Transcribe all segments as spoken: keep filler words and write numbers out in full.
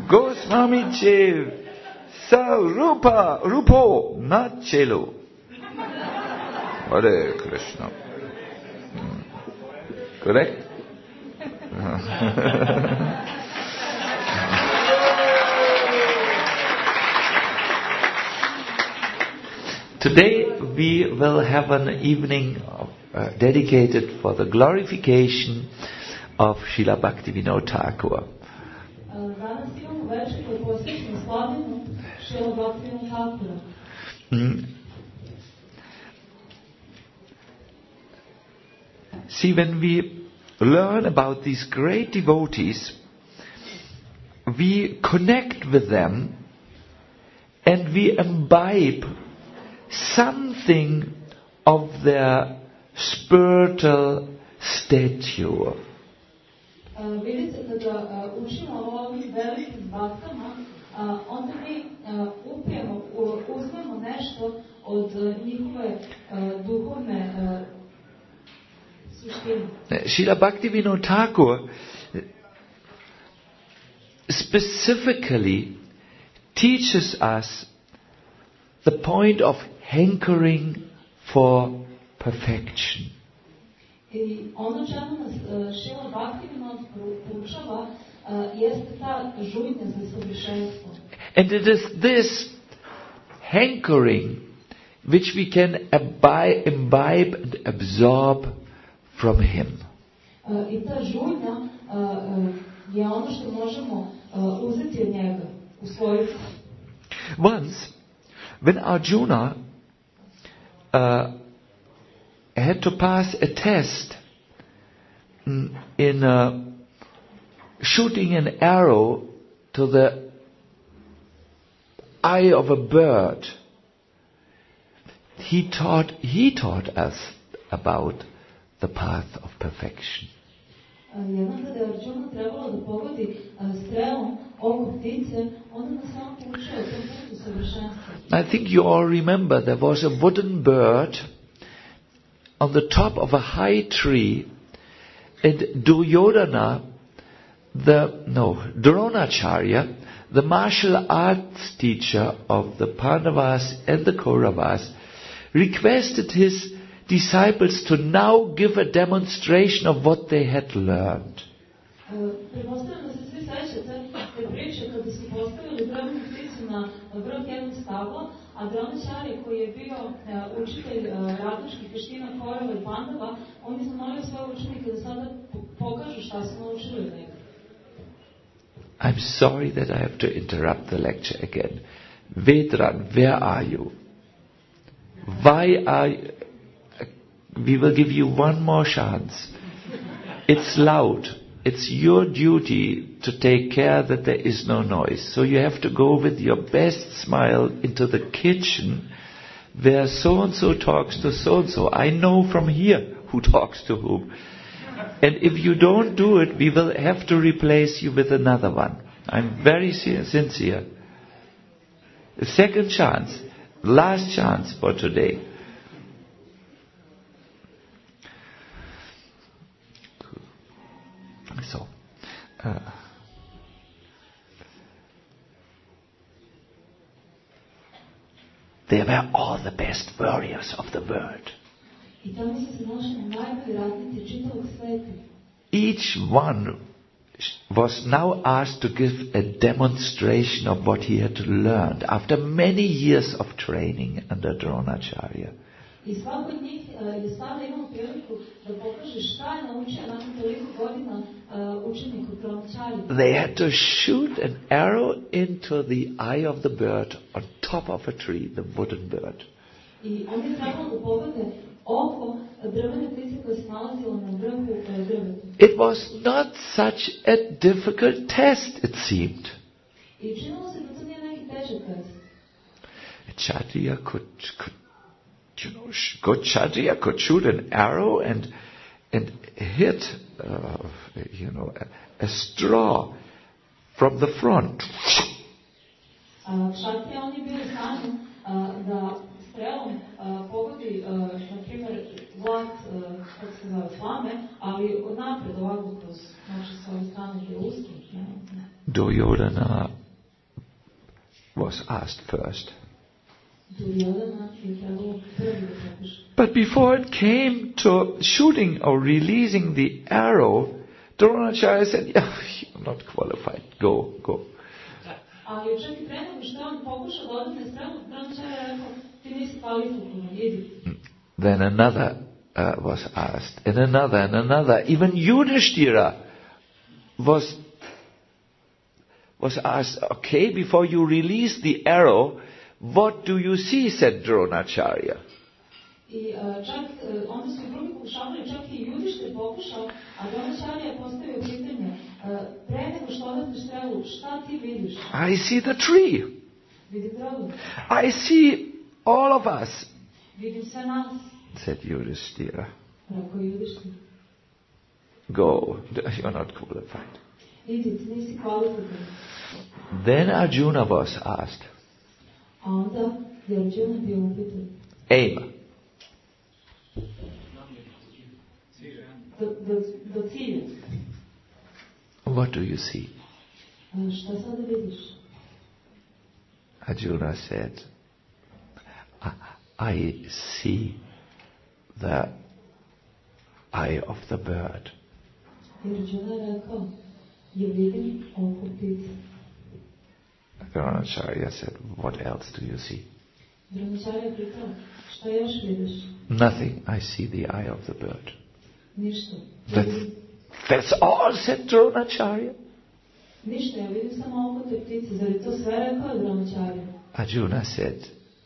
Goswamichev Sarupa Rupo Nachelu. Hare Krishna. Hmm. Correct? Today we will have an evening uh, dedicated for the glorification of Srila Bhaktivinoda Thakur. Mm. See, when we learn about these great devotees, we connect with them and we imbibe something of their spiritual stature. Vidite, kada učimo o ovim velikim baktama, onda mi upijemo, uzmemo nešto od njihove duhovne suštine. Srila Bhaktivinoda Thakur specifically teaches us the point of hankering for perfection. I ono čemu nas Srila Bhaktivinoda poučava jeste ta žudnja za savršenstvo. And it is this hankering which we can imbibe, imbibe and absorb from him. I ta žudnja je ono što možemo uzeti od njega, usvojiti. Once, when Arjuna uh, had to pass a test in uh, shooting an arrow to the eye of a bird, he taught he taught us about the path of perfection. I think you all remember there was a wooden bird on the top of a high tree, and Duryodhana, the no Dronacharya, the martial arts teacher of the Pandavas and the Kauravas, requested his disciples to now give a demonstration of what they had learned. I'm sorry that I have to interrupt the lecture again. Vedran, where are you? Why are you? We will give you one more chance. It's loud. It's your duty to take care that there is no noise. So you have to go with your best smile into the kitchen where so-and-so talks to so-and-so. I know from here who talks to whom. And if you don't do it, we will have to replace you with another one. I'm very sincere. A second chance. Last chance for today. So, uh, they were all the best warriors of the world. Each one was now asked to give a demonstration of what he had learned after many years of training under Dronacharya. They had to shoot an arrow into the eye of the bird on top of a tree, the wooden bird. It was not such a difficult test, it seemed. A Kshatriya could, could you know, good Kshatriya could shoot an arrow and and hit, uh, you know, a, a straw from the front. Duryodhana was asked first. Duryodhana je trebalo prvi da pokuša. But before it came to shooting or releasing the arrow, Dronacharya said, yeah, you're not qualified. Go, go. Ali čak i pre nego što je on pokušao da odmetne strelu, Dronacharya je rekao, ti nisi kvalifikovan, idi. Then another uh, was asked, and another, and another. Even Yudhishthira was was asked, okay, before you release the arrow, what do you see, said Dronacharya. I uh, čak, uh, onda su i drugi pokušavali, čak i Yudhishthira pokušao, a Dronacharya je postavio pitanje, uh, pre nego što odmetneš strelu, šta ti vidiš? I see the tree. Vidim drvo. I see all of us, Vidim sve nas, said Yudhishthira. rekao Yudhishthira. Go, you're not qualified. Idi, ti nisi kvalifikovan. Then Arjuna was asked, A onda je Arjuna bio upitan. aim. Do, do, do cilja. What do you see? A šta sada vidiš? Arjuna said, I, I see the eye of the bird. I Arjuna je rekao, je vidim oko ptice. Dronacharya said, what else do you see? Dronacharya je pitao, šta još vidiš? Nothing, I see the eye of the bird. Ništa. That's, that's all, said Dronacharya. Ništa, ja vidim samo oko te ptice. Zar je to sve rekao Dronacharya? Arjuna said,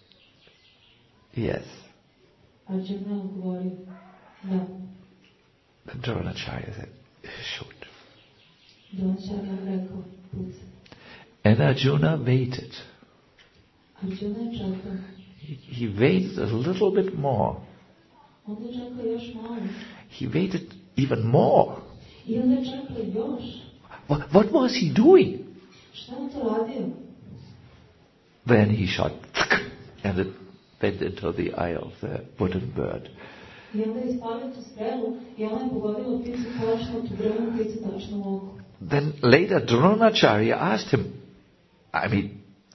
yes. Arjuna je odgovorio, da. Then Dronacharya said, shoot. Dronacharya je rekao, pucaj. And Arjuna waited. Arjuna je čekao. He, he waited a little bit more. Onda je čekao još malo. He waited even more. I onda je čekao još. What, what was he doing? Šta je to radio? Then he shot, and it went into the eye of the wooden bird. I onda je ispalio tu strelu i ona je pogodila pticu točno, tu drvnu pticu točno u oko. Then later Dronacharya asked him, I mean,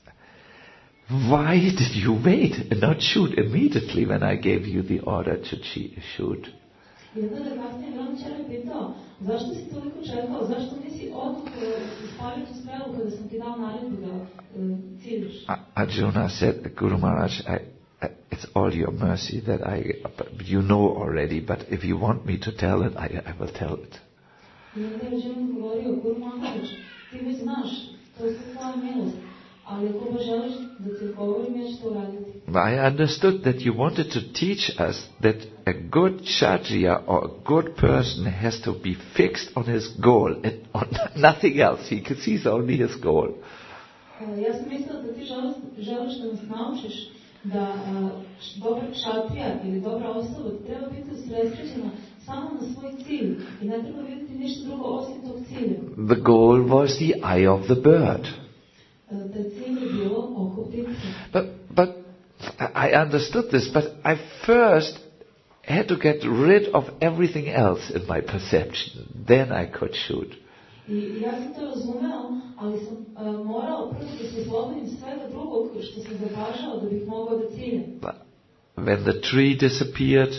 why did you wait and not shoot immediately when I gave you the order to che- shoot? I onda je kasnije Dronacharya pitao, zašto si toliko čekao, zašto nisi odmah ispalio tu strelu kada sam ti dao naredbu da uh, ciljaš? Arjuna said, Guru Maharaj, I, I, it's all your mercy that I, you know already, but if you want me to tell it, I, I will tell it. I onda je Arjuna govorio, Guru Maharaj, ti već znaš, to je tvoja milost, ali ako ba želiš da ti govorim, ja ću to raditi. I understood that you wanted to teach us that a good Kshatriya or a good person has to be fixed on his goal and on nothing else. He sees only his goal. Uh, ja sam mislila da ti želiš, želiš da nas naučiš da uh, dobar kšatrija ili dobra osoba treba biti usredsređena samo na svoj cilj i ne treba vidjeti ništa drugo osim tog cilja. The goal was the eye of the bird. Uh, taj cilj je bilo oko ptice. But, but I understood this, but I first had to get rid of everything else in my perception. Then I could shoot. I ja sam to razumeo, ali sam uh, morao prvo da se oslobodim svega drugog što sam zapažao da bih mogao da ciljem. But when the tree disappeared,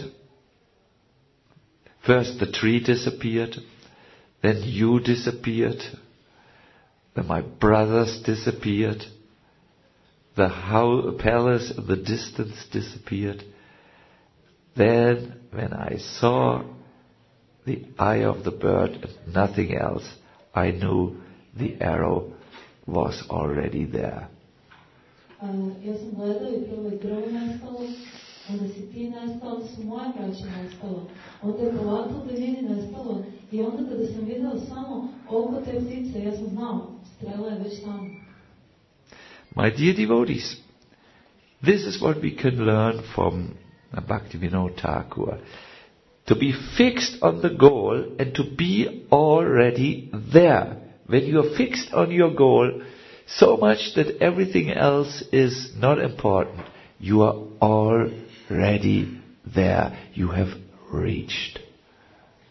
first the tree disappeared, then you disappeared, then my brothers disappeared, the house, palace in the distance disappeared. Then when I saw the eye of the bird and nothing else, I knew the arrow was already there. Uh, ja sam gledao i prvo je drvo nestalo, onda si ti nestao, onda su moje braće nestalo, onda je polako da vidi nestalo i onda kada sam videla samo oko te ptice, ja sam znao, strela je već tamo. My dear devotees, this is what we can learn from Bhaktivinoda Thakur. To be fixed on the goal and to be already there. When you are fixed on your goal so much that everything else is not important, you are already there. You have reached.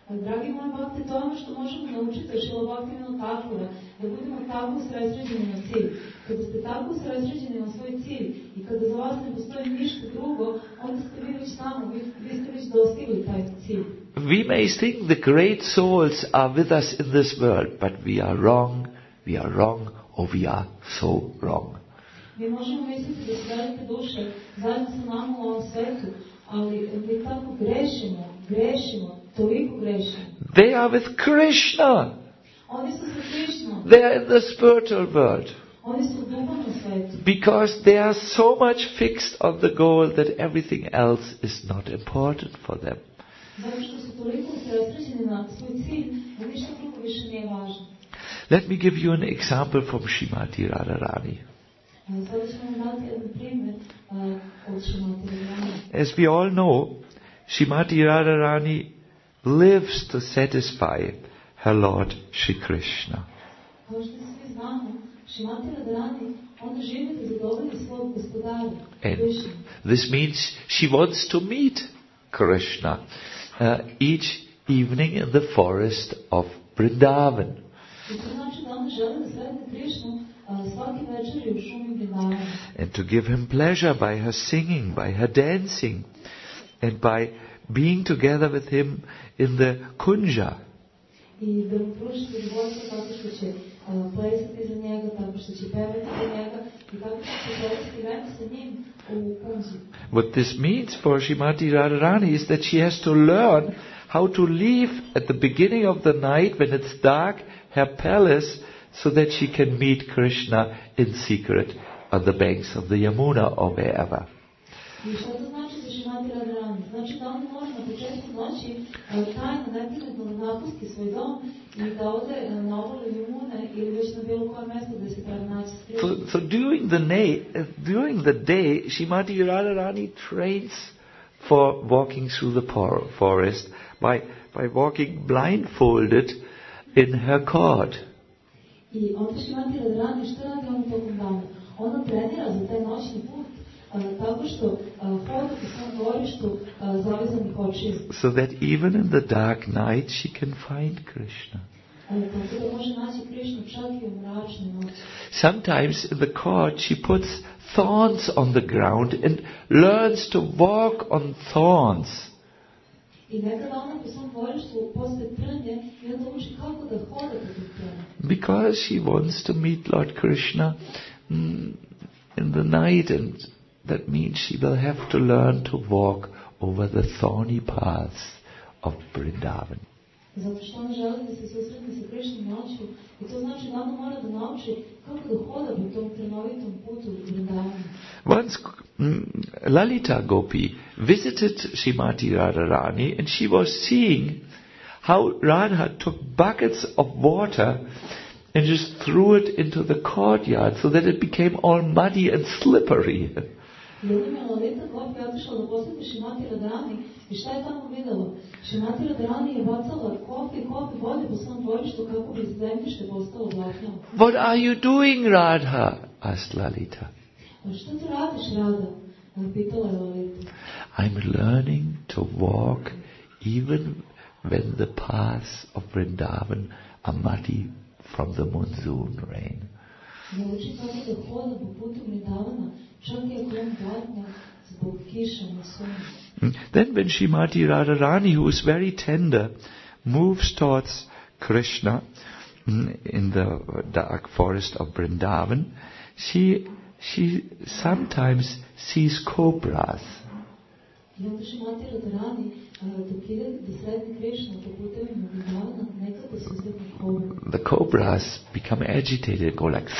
Dragi moji bhakti, to je ono što možemo naučiti od Šrila Bhaktivinoda Thakura, da budemo tako usredsređeni na cilj. Kada ste tako usredsređeni na svoj cilj i kada za vas ne postoji ništa drugo, onda ste vi već tamo, vi, vi ste već dostigli taj cilj. We may think the great souls are with us in this world, but we are wrong, we are wrong, or we are so wrong. Mi možemo misliti da su velike duše zajedno sa nama u ovom svetu, ali mi tako grešimo, grešimo, toliko grešimo. They are with Krishna. Oni su sa Krishnom. They are in the spiritual world. Oni su u duhovnom svetu. Because they are so much fixed on the goal that everything else is not important for them. Zato što su toliko usredsređeni na svoj cilj, da ništa drugo više nije važno. Let me give you an example from Srimati Radharani. Sada ćemo vam dati jedan primjer od Srimati Radharani. As we all know, Srimati Radharani lives to satisfy her Lord Shri Krishna. Kao što svi znamo, Srimati Radharani, ona živi da zadovolji svog gospodara, Krishna. This means she wants to meet Krishna uh, each evening in the forest of Vrindavan. I to znači da ona želi da sretne Krishnu svaki večer u šumi Vrindavana. And to give him pleasure by her singing, by her dancing, and by being together with him in the kunja. I da mu pruži zadovoljstvo tako što će uh, plesati za njega, tako što će pevati za njega i tako što će provesti vreme sa njim u kunji. What this means for Srimati Radharani is that she has to learn how to leave at the beginning of the night when it's dark her palace so that she can meet Krishna in secret on the banks of the Yamuna or wherever. I što to znači za Srimati Radharani? Znači da ona može na početku noći tajno neprekidno da napusti svoj dom i da ode na obalu Yamune ili već na bilo koje mjesto gdje se treba naći s Krishnom. So, so during the day, uh, during the day, Srimati Radharani trains for walking through the por- forest by by walking blindfolded in her court. I onda Srimati Radharani šta radi on tokom dana? Ona trenira za taj noćni put uh, tako što uh, hoda po svom dvorištu uh, zavezanih očiju. So that even in the dark night she can find Krishna. Uh, tako da može naći Krishnu čak i u mračnoj noći. Sometimes in the court she puts thorns on the ground and learns to walk on thorns. I nekada ona po svom dvorištu postaje trnje i onda uči kako da hoda po tih trnje. Because she wants to meet Lord Krishna mm, in the night, and that means she will have to learn to walk over the thorny paths of Vrindavan. Zato što ona želi da se susretne sa Krishnom noću i to znači da ona mora da nauči kako da hoda po tom trnovitom putu u Vrindavanu. Once mm, Lalita Gopi visited Srimati Radharani and she was seeing how Radha took buckets of water and just threw it into the courtyard so that it became all muddy and slippery. Jednom je Lalita Gopi otišla da posjeti Srimati Radharani i šta je tamo vidjela? Srimati Radharani je bacala kopi i kopi vode po svom dvorištu kako bi zemljište postalo blatnjavo. What are you doing, Radha? Asked Lalita. A što ti radiš, Radha? Pitala je Lalita. I'm learning to walk even when the paths of Vrindavan are muddy from the monsoon rain. Ja učim kako da hodam po putu Vrindavana, čak i ako on blatnja zbog kiša na suncu. Then when Srimati Radharani, who is very tender, moves towards Krishna in the dark forest of Vrindavan, she she sometimes sees cobras. I onda Srimati Radharani, dok ide da sretne Krishna po putevima Vrindavana, nekada susretne kobre. The cobras become agitated and go like...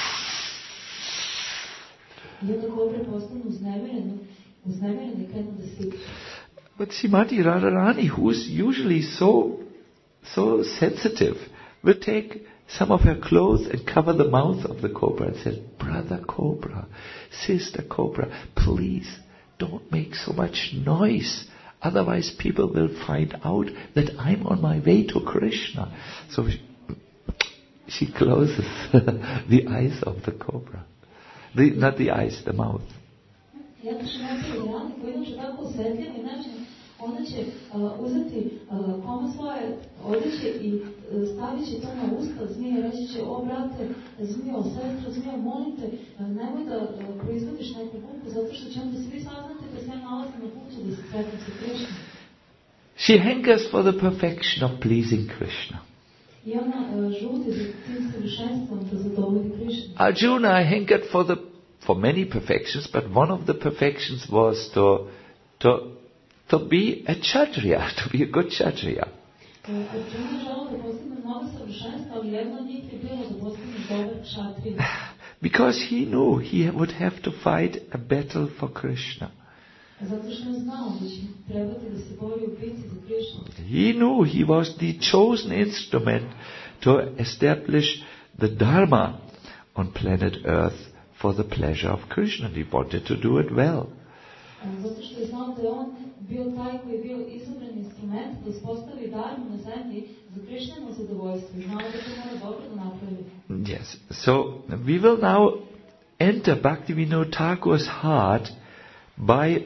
I onda kobre postanu uznemirene, uznemirene i krenu da sikću. But Srimati Radharani, who is usually so, so sensitive, will take some of her clothes and cover the mouth of the cobra and say, "Brother cobra, sister cobra, please don't make so much noise. Otherwise people will find out that I'm on my way to Krishna." So she, she closes the eyes of the cobra. The, not the eyes, the mouth. I onda Srimati Radharani, koji inače tako osjetljiv i nečin, Onda će uh, uzeti uh, koma svoje odjeće i uh, stavit će to na usta zmije, reći će, o brate, zmijo, sestra, zmijo, molim te, uh, nemoj da uh, proizvodiš neku buku, zato što će onda svi saznati da se ja nalazim na putu da se sretim sa Krišnom. She hankers for the perfection of pleasing Krishna. I ona uh, žudi za tim savršenstvom da zadovolji Krišnu. Arjuna hankered for the for many perfections, but one of the perfections was to to to be a kshatriya, to be a good kshatriya. Arjuna želeo da postigne mnogo savršenstva, ali jedno od njih je bilo da postigne dobar kshatriya. Because he knew he would have to fight a battle for Krishna. Zato što je znao da će trebati da se bori u bitci za Krišnu. He knew he was the chosen instrument to establish the Dharma on planet Earth for the pleasure of Krishna. He wanted to do it well. Zato što je znao da je on bio taj koji je bio izabran instrument da uspostavi Dharmu na zemlji za Krišnino zadovoljstvo. Znao da to mora dobro da napravi. Yes. So we will now enter Bhaktivinoda Thakur's heart by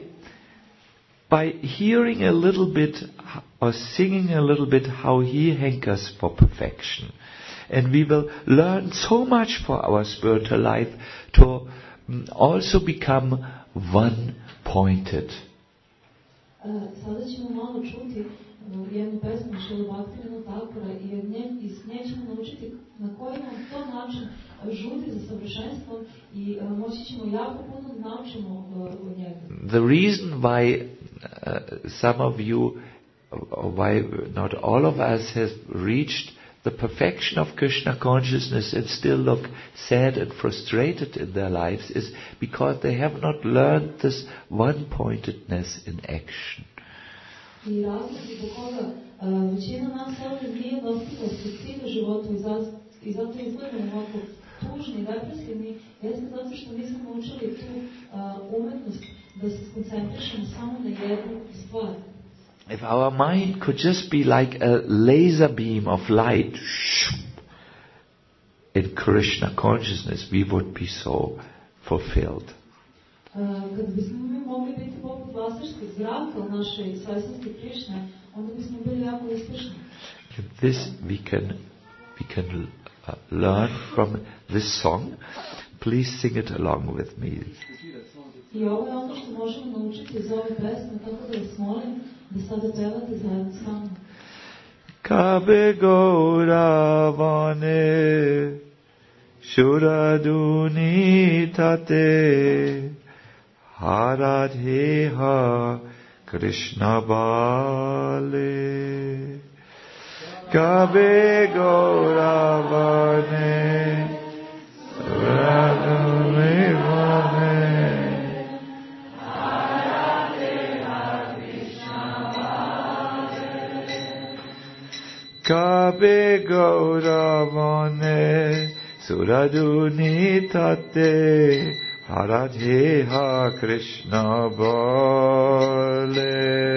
by hearing a little bit or singing a little bit how he hankers for perfection. And we will learn so much for our spiritual life to also become one-pointed. Sada ćemo malo čuti jednu pesmu Šrila Bhaktivinoda Thakura i iz nje ćemo naučiti na koji nam to način žudi za savršenstvom i moći ćemo jako puno da naučimo od njega. The reason why uh, some of you, or why not all of us have reached the perfection of Krishna consciousness and still look sad and frustrated in their lives is because they have not learned this one-pointedness in action. I razlog zbog koga većina nas ovdje nije dostigla svoj cilj u životu i zato izgledamo ovako tužni, depresivni, jeste zato što nismo naučili tu umetnost da se skoncentrišemo samo na jednu stvar. If our mind could just be like a laser beam of light in Krishna consciousness, we would be so fulfilled. Kad bismo mi mogli biti poput laserskog zraka u našoj svesnosti Krišne, onda bismo bili jako uspješni. This we can we can uh, learn from this song. Please sing it along with me. I ovo je ono što možemo naučiti iz ove pesme, tako da vas molim da sada pevate zajedno s nama. Kabe Gaura Vane Shuraduni Tate Haradheha Krishna Bale Kabe Gaura Vane Shuraduni Vane Kabe Gauravane Suraduni Tate Haradheha Krishna Bale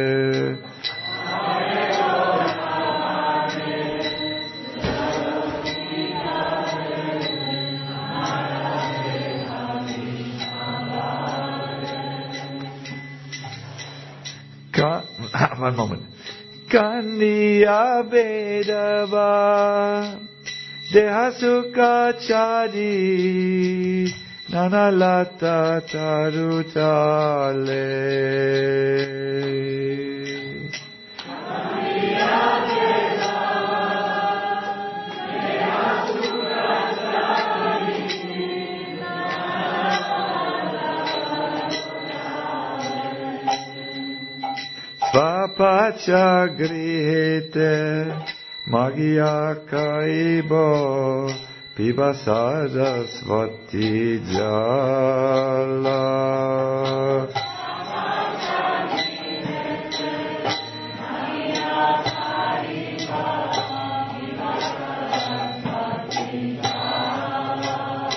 Ka One moment. Kaniya Vedava Dehasuka Chadi Nanalata Tarutale Kaniya Vedava Dehasuka Chadi Svapacha grihete Magya Kaibo Pibasara Svati Jala Svapacha grihete Magya Kaibo Pibasara Svati Jala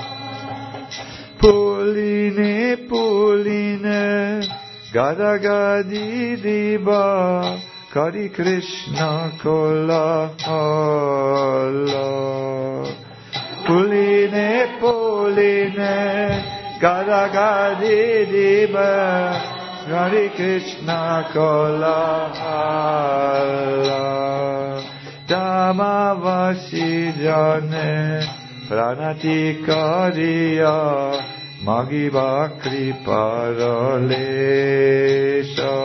Puline Puline Gadagadi Diba Kari Krishna Kola Hala Puline Puline Gadagadi Diba Hare Krishna Kola Dhamavasi Jane Pranati Kariya Magiva Kripa Rolesha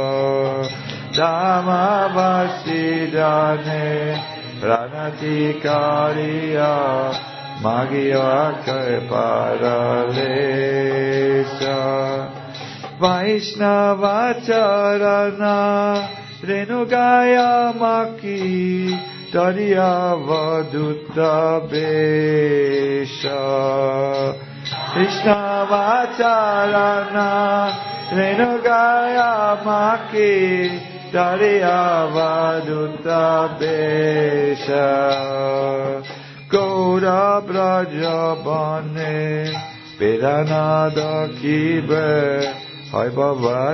Dhamavasi Jane Pranati Kariya Magiva Kripa Rolesha Vaishnava Charana Renugaya Maki Dariya Vaduta Besha Krishna Vacharana Renugaya Maki Dariya Vaduta Besha Gaura Brajabane Vedanada Kibe Hai Baba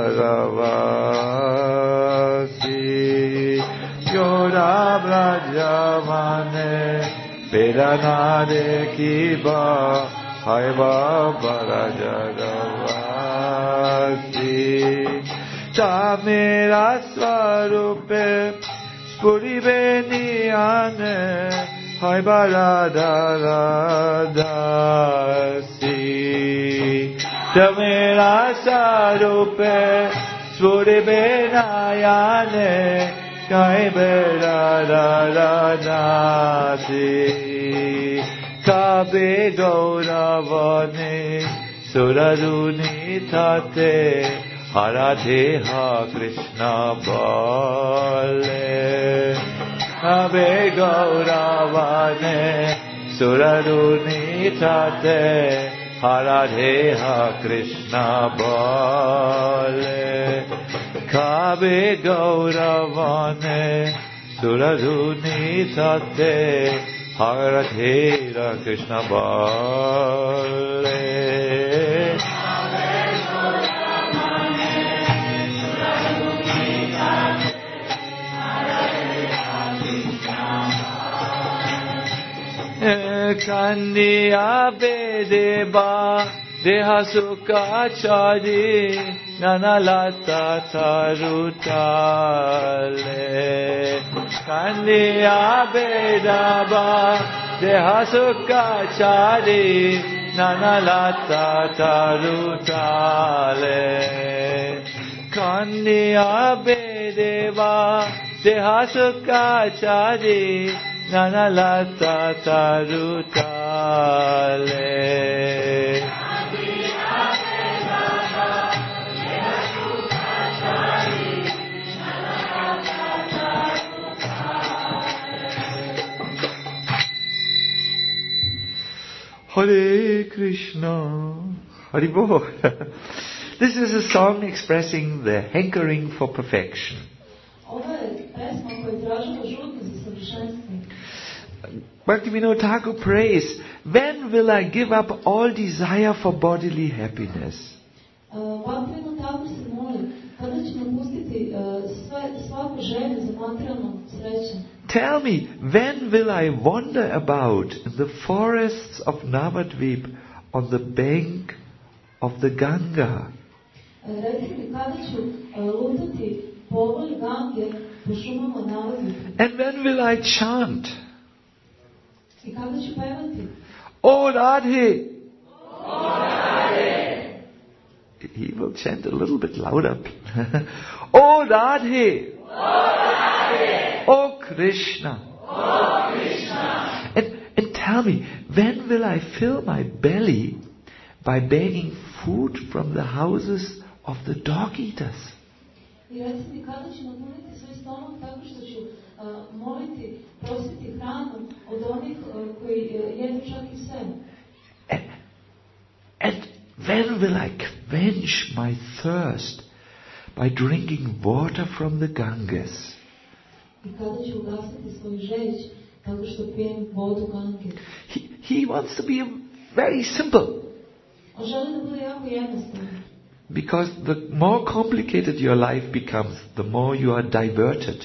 Jaravasi Yoda Brajavane Vedanade Kiba Hai Baba Jaravasi Tamera Swarupe Spuribe Niyane Hai Baradharadasi Tamera Sarupe Svuribe Nayane Kai Baradharadasi Kabe Gauravane Suraruni Tate Haradeha Krishna Bale Kabe Gauravane Suraruni Tate Haradeha Krishna Bale Kabe Gauravane Suraruni Tate Haradeha Krishna Bale Kandiya Vedeba Dehasukachari Nanalata Tarutale Kandiya Vedeba Dehasukachari Nanalata Tarutale Kandiya Vedeba Dehasukachari Nanalata Tarutale Hare Krishna Hari Bol. This is a song expressing the hankering for perfection. Bhaktivinoda Thakur prays, when will I give up all desire for bodily happiness? Tell me, when will I wander about in the forests of Navadvip on the bank of the Ganga? And when will I chant? Oh Radhe! Oh Radhe! He will chant a little bit louder. Oh Radhe! Oh Radhe! Oh Krishna! Oh Krishna! And, and tell me, when will I fill my belly by begging food from the houses of the dog eaters? And, and when will I quench my thirst by drinking water from the Ganges? He, he wants to be very simple. Because the more complicated your life becomes, the more you are diverted.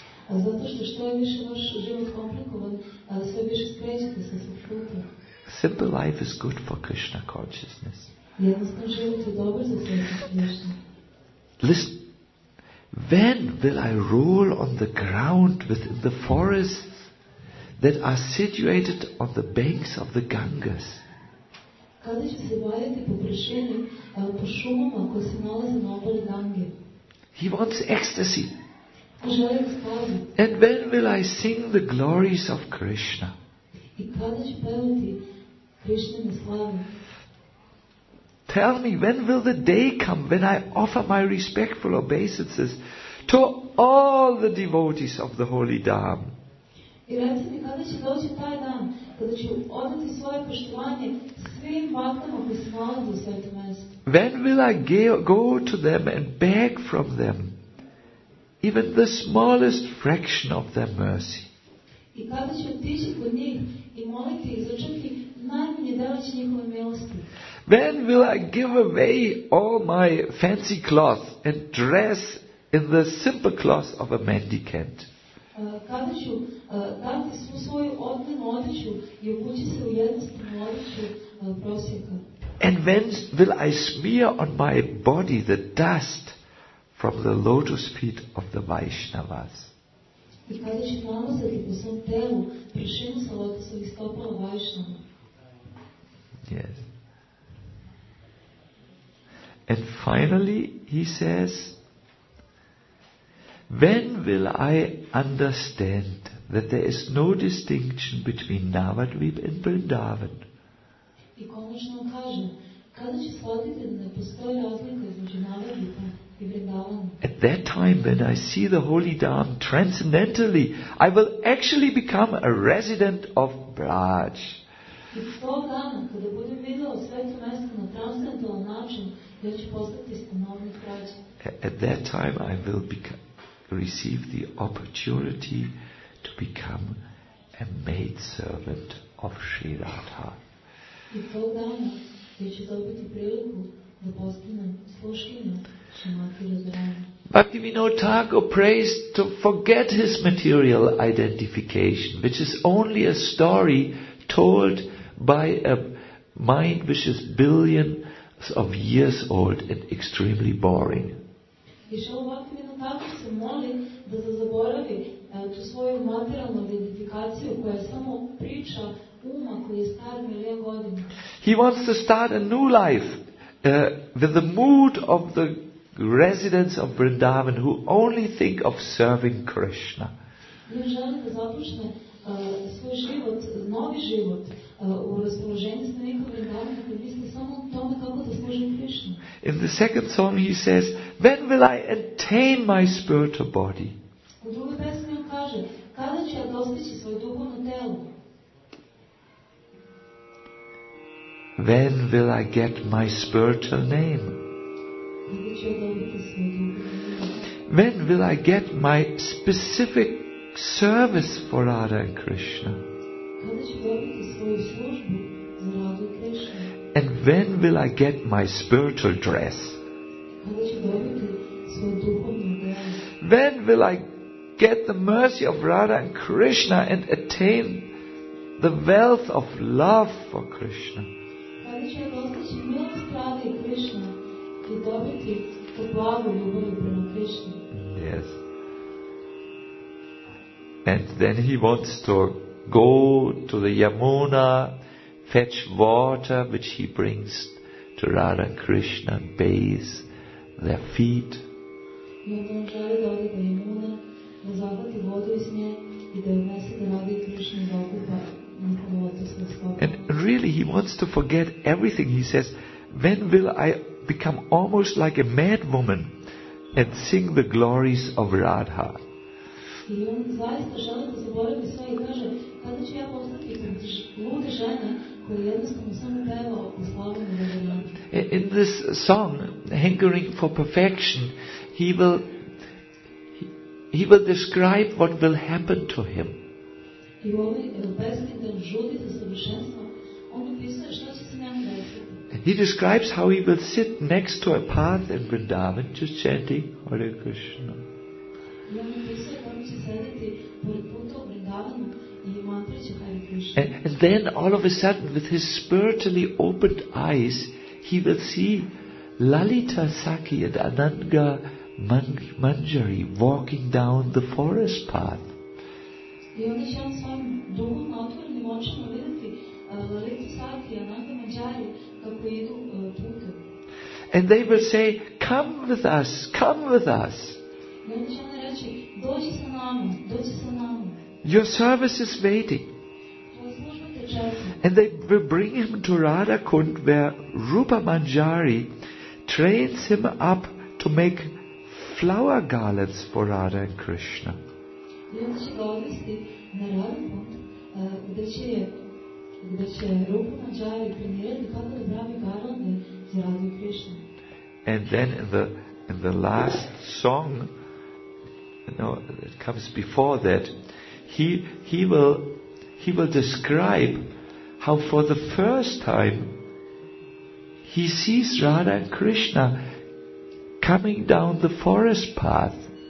Simple life is good for Krishna consciousness. listen, when will I roll on the ground within the forests that are situated on the banks of the Ganges? Kada ću se valjati po prašini, po šumama koje se nalaze na obali Gange? He wants ecstasy. On želi ekstazu. And when will I sing the glories of Krishna? I kada ću pevati Krišnine slave? Tell me, when will the day come when I offer my respectful obeisances to all the devotees of the holy Dham? I reci mi kada će doći taj dan kada ću odati svoje poštovanje svim baktama koji se nalaze u svetom mjestu. When will I ge- go to them and beg from them even the smallest fraction of their mercy? I kada ću otići kod njih i moliti ih za čak i najmanje delić njihove milosti? When will I give away all my fancy cloth and dress in the simple cloth of a mendicant? Uh, kada ću uh, dati svu svoju odmenu odjeću i obući se u jednostavnu odjeću uh, prosjeka? And when will I smear on my body the dust from the lotus feet of the Vaishnavas? I kada ću namazati po svom telu prašinu sa lotosovih stopala Vajšnava? Yes. And finally, he says, when will I understand that there is no distinction between Navadvip and Vrindavan? I konačno kaže, kada ću shvatiti da ne postoji razlika između Navadvipa i Vrindavana? At that time, when I see the holy Dham transcendentally, I will actually become a resident of Braj. I tog dana, kada budem vidjela sveto mjesto na transcendentalan način, ja ću postati stanovnik Brađa. At that time, I will become, receive the opportunity to become a maidservant of Sri Radha. I tog dana, ja ću dobiti priliku da postanem sluškinja Šrimati Radharani. Bhaktivinoda Thakur prays to forget his material identification, which is only a story told by a mind which is billions of years old and extremely boring. I Šrila Bhaktivinoda Thakur se moli da se zaboravi tu svoju materijalnu identifikaciju koja je samo priča uma koji je star milijon godina. He wants to start a new life uh, with the mood of the residents of Vrindavan who only think of serving Krishna. On želi da započne uh, svoj život, novi život uh, u raspoloženju stanovnika Vrindavana koji misli samo o tome kako da služi Krishna. In the second song he says, when will I attain my spiritual body? U drugoj pesmi on kaže, kada ću ja dostići svoje duhovno telo? When will I get my spiritual name? Kada ću ja dobiti svoje duhovno telo? When will I get my specific service for Radha and Krishna? Kada ću dobiti svoju službu za Radhu i Krishna? And when will I get my spiritual dress? Kada ću dobiti svoje duhovno delo? When will I get the mercy of Radha and Krishna and attain the wealth of love for Krishna? Kada ću ja dostići milost Radhe i Krishna i dobiti to blago ljubavi prema Krishna? Yes. And then he wants to go to the Yamuna, fetch water which he brings to Radha and Krishna, bathe their feet. I onda on želi da ode do Yamune, da zahvati vodu iz nje i da je unese da Radha i Krishna i da okupa njihove lotosove stopala. And really he wants to forget everything. He says, when will I become almost like a mad woman and sing the glories of Radha? I on zaista želi da zaboravi sve i kaže, kada ću ja postati lude žene koje jednostavno samo peva o slavljenju Radharani. In this song, Hankering for Perfection, he will he, he will describe what will happen to him. I u ovoj pesmi da žudi za savršenstvo, on opisuje šta će se njemu desiti. He describes how he will sit next to a path in Vrindavan, just chanting Hare Krishna. I on opisuje kako će sedeti pored puta u Vrindavanu i mantriće Hare Krishna. And, and then all of a sudden, with his spiritually opened eyes, he will see Lalita Sakhi and Ananga Manjari walking down the forest path. I onda će on svojim duhovno otvorenim očima vidjeti Lalitu Sakhi i Ananga Manjari kako idu putem. And they will say, come with us, come with us. I onda će oni reći, dođi sa nama, dođi sa nama. Your service is waiting. Tvoja služba te čeka. And they will bring him to Radhakund, where Rupa Manjari trains him up to make flower garlands for Radha and Krishna. I onda će ga odvesti na Radhakund, gdje će, gdje će Rupa Manjari trenirati kako da pravi garlande za Radhu i Krishna. And then in the in the last song, you know, it comes before that, he he will he will describe how for the first time he sees Radha and Krishna coming down the forest path.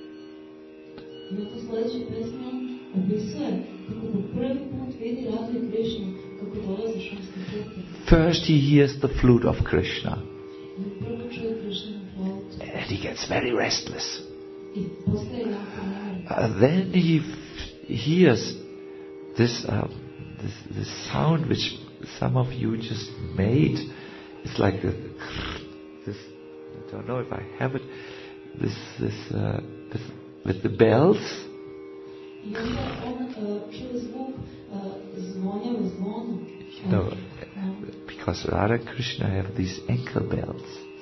First he hears the flute of Krishna. And he gets very restless. Uh, then he f- hears this, um, this this sound which some of you just made. It's like a, this. I don't know if I have it. This this uh, with, with the bells. No, because Radha and Krishna have these ankle bells.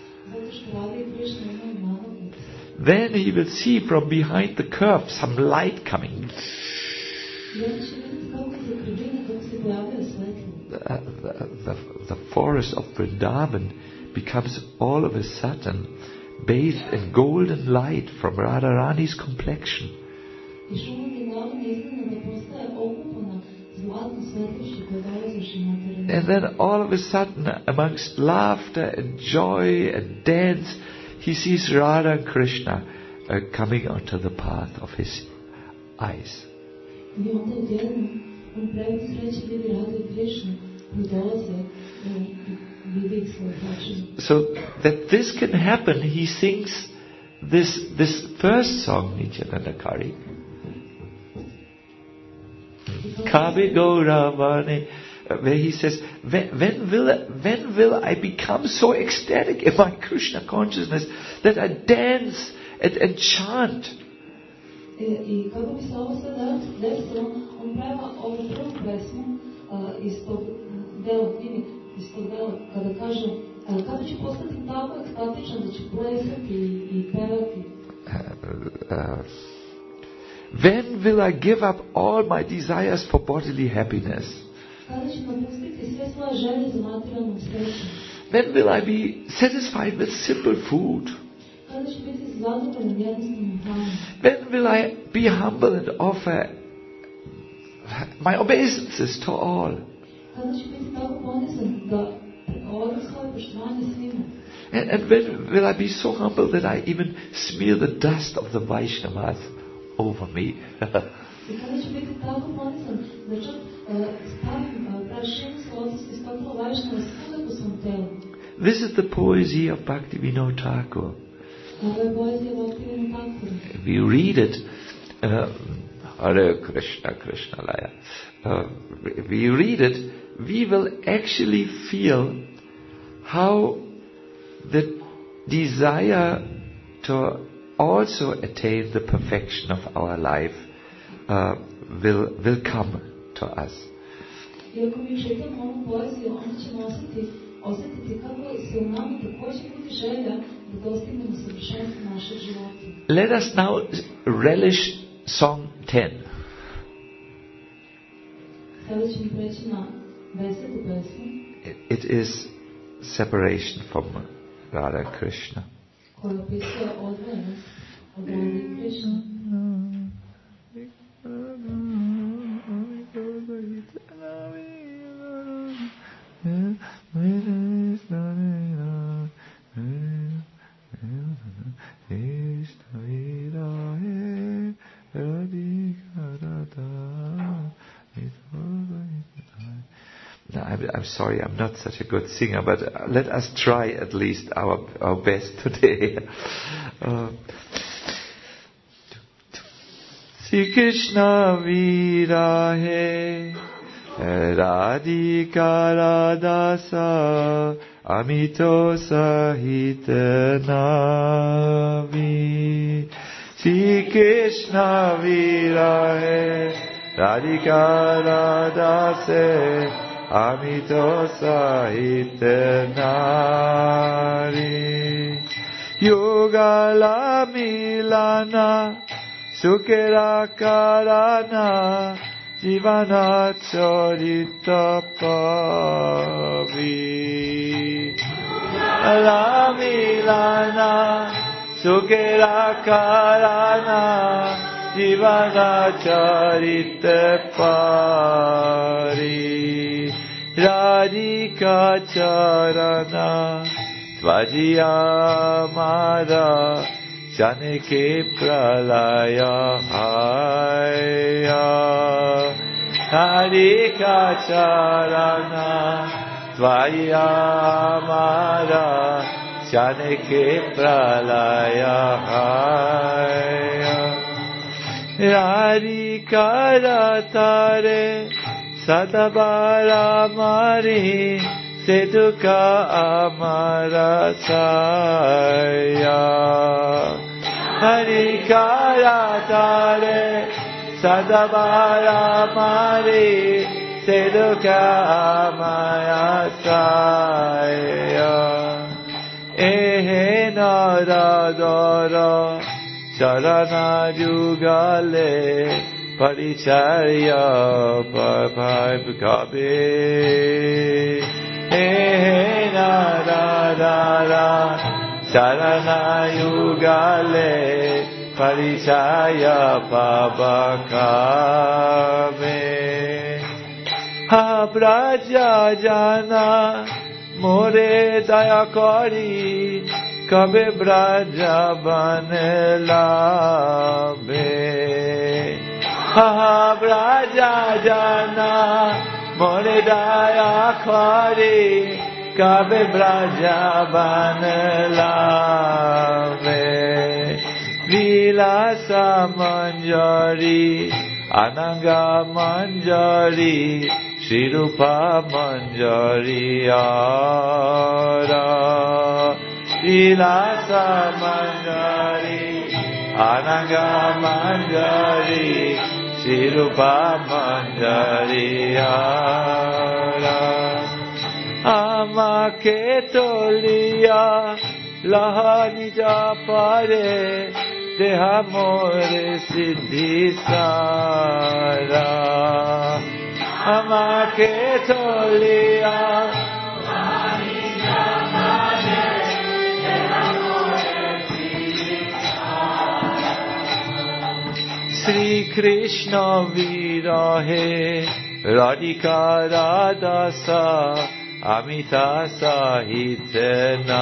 Then he will see from behind the curve some light coming. The, the, the, the forest of Vrindavan becomes all of a sudden bathed in golden light from Radharani's complexion. And then all of a sudden, amongst laughter and joy and dance, he sees Radha and Krishna uh, coming onto the path of his eyes. So that this can happen, he sings this this first song, Nityananda Kari. Kavi Gauravani, where he says, when, when will when will I become so ecstatic in my Krishna consciousness that I dance and, and chant? I kako bi se ovo sve desilo, on prema ovu prvu pesmu iz tog dela, iz tog dela, kada kaže, kada ću postati tako ekstatičan da ću plesati i pevati. When will I give up all my desires for bodily happiness? Kada ću napustiti sve svoje želje za materijalnom srećom? When will I be satisfied with simple food? Kada ću biti zadovoljan jednostavnom hranom? When will I be humble and offer my obeisances to all? Kada ću biti tako ponizan da odam svoje poštovanje svima? And, and when will I be so humble that I even smear the dust of the Vaishnavas over me? I kada ću biti tako ponizan da čak stavim prašinu svojstva iz kakva Vaishnava svuda po svom telu? This is the poesy of Bhaktivinoda Thakur. If you read it, uh, Hare Krishna, Krishna Laya. Uh, if we read it, we will actually feel how the desire to also attain the perfection of our life uh, will will come to us. Let us now relish song ten. It, it is separation from Radha Krishna. Now, I'm sorry, I'm not such a good singer, but uh, let us try at least our our best today. uh, Sri Krishna Virahe Radhika Radhasa Amito Sahita Navi. Sri Krishna Virahe Radhika Radhase Amito Sahita Nari. Yugala Milana Sukera Karana Jivana Charita Pavi. Alamilana Sukera Karana Jivana Charita Pari. Radhika Charana Svajiyamara Janike Pralaya Haya. Radhika Charana Svajiyamara Janike Pralaya Haya. Radhika Ratare Sadabara Mari Seduka Amara Saya. Radhika Ratare Sadabara Mari Seduka Amara Saya. Ehe Naradara Charana Jugale Paricharya Papabhakabe. Ehe Naradara Charana Jugale Paricharya Papabhakabe. Ha Braja Jana More Daya Kari Kabe Braja Banelabe. Ha Braja Jana More Daya Kari Kabe Braja Banelabe. Vilasa Manjari Ananga Manjari Shirupa Manjari Ara. Vilasa Manjari Ananga Manjari Shirupa Manjari Ara. Amaketolia Lahani Japare Deha More Siddhi Sara. Amaketolia Lahani Japare Deha More Siddhi Sara. Sri Krishna Virahe Radhika Radhasa Amita Sahita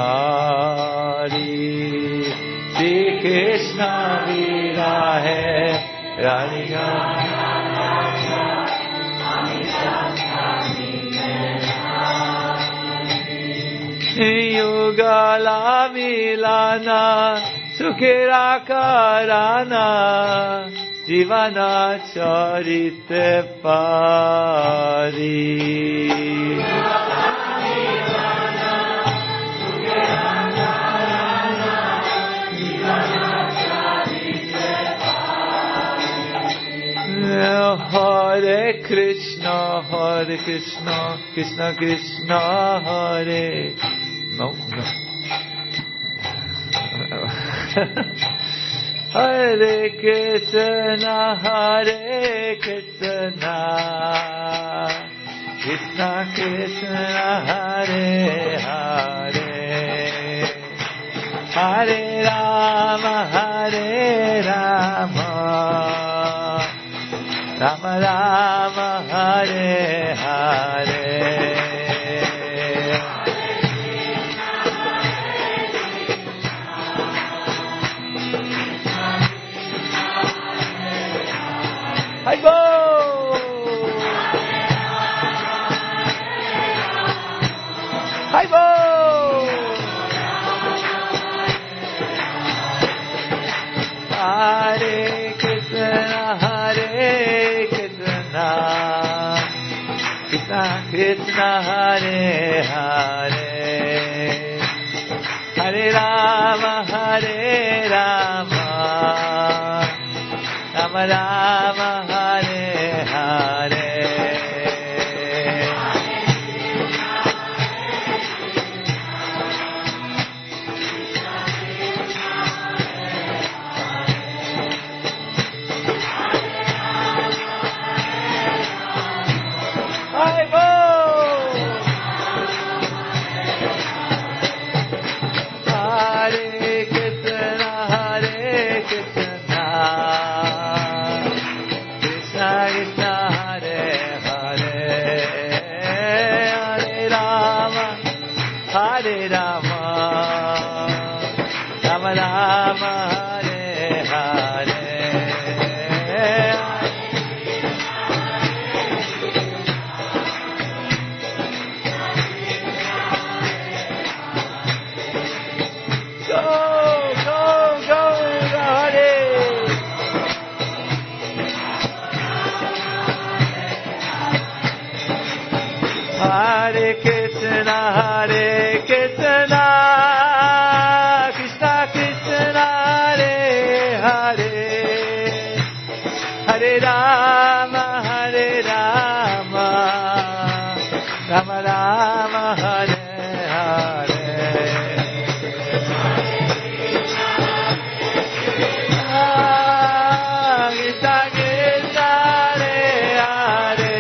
Nari. Sri Krishna Virahe Radhika Radhasa Amita Sahita Nari. Yugala Milana Sukera Karana Jivana Charita Pari. Hare Krishna, Hare Krishna, Krishna Krishna, Hare. No, no. Hare Krishna, Hare Krishna, Krishna Krishna, Hare Hare, Hare Rama, Hare Rama, Rama Rama, Hare Hare. I go. Krishna Hare Hare Hare Rama Hare Rama Rama Rama Hare Hare Hare Krishna, Hare Krishna, Krishna Krishna, Hare Hare, Hare Rama, Hare Rama, Rama Rama, Hare Hare. Krishna Krishna, Hare Hare.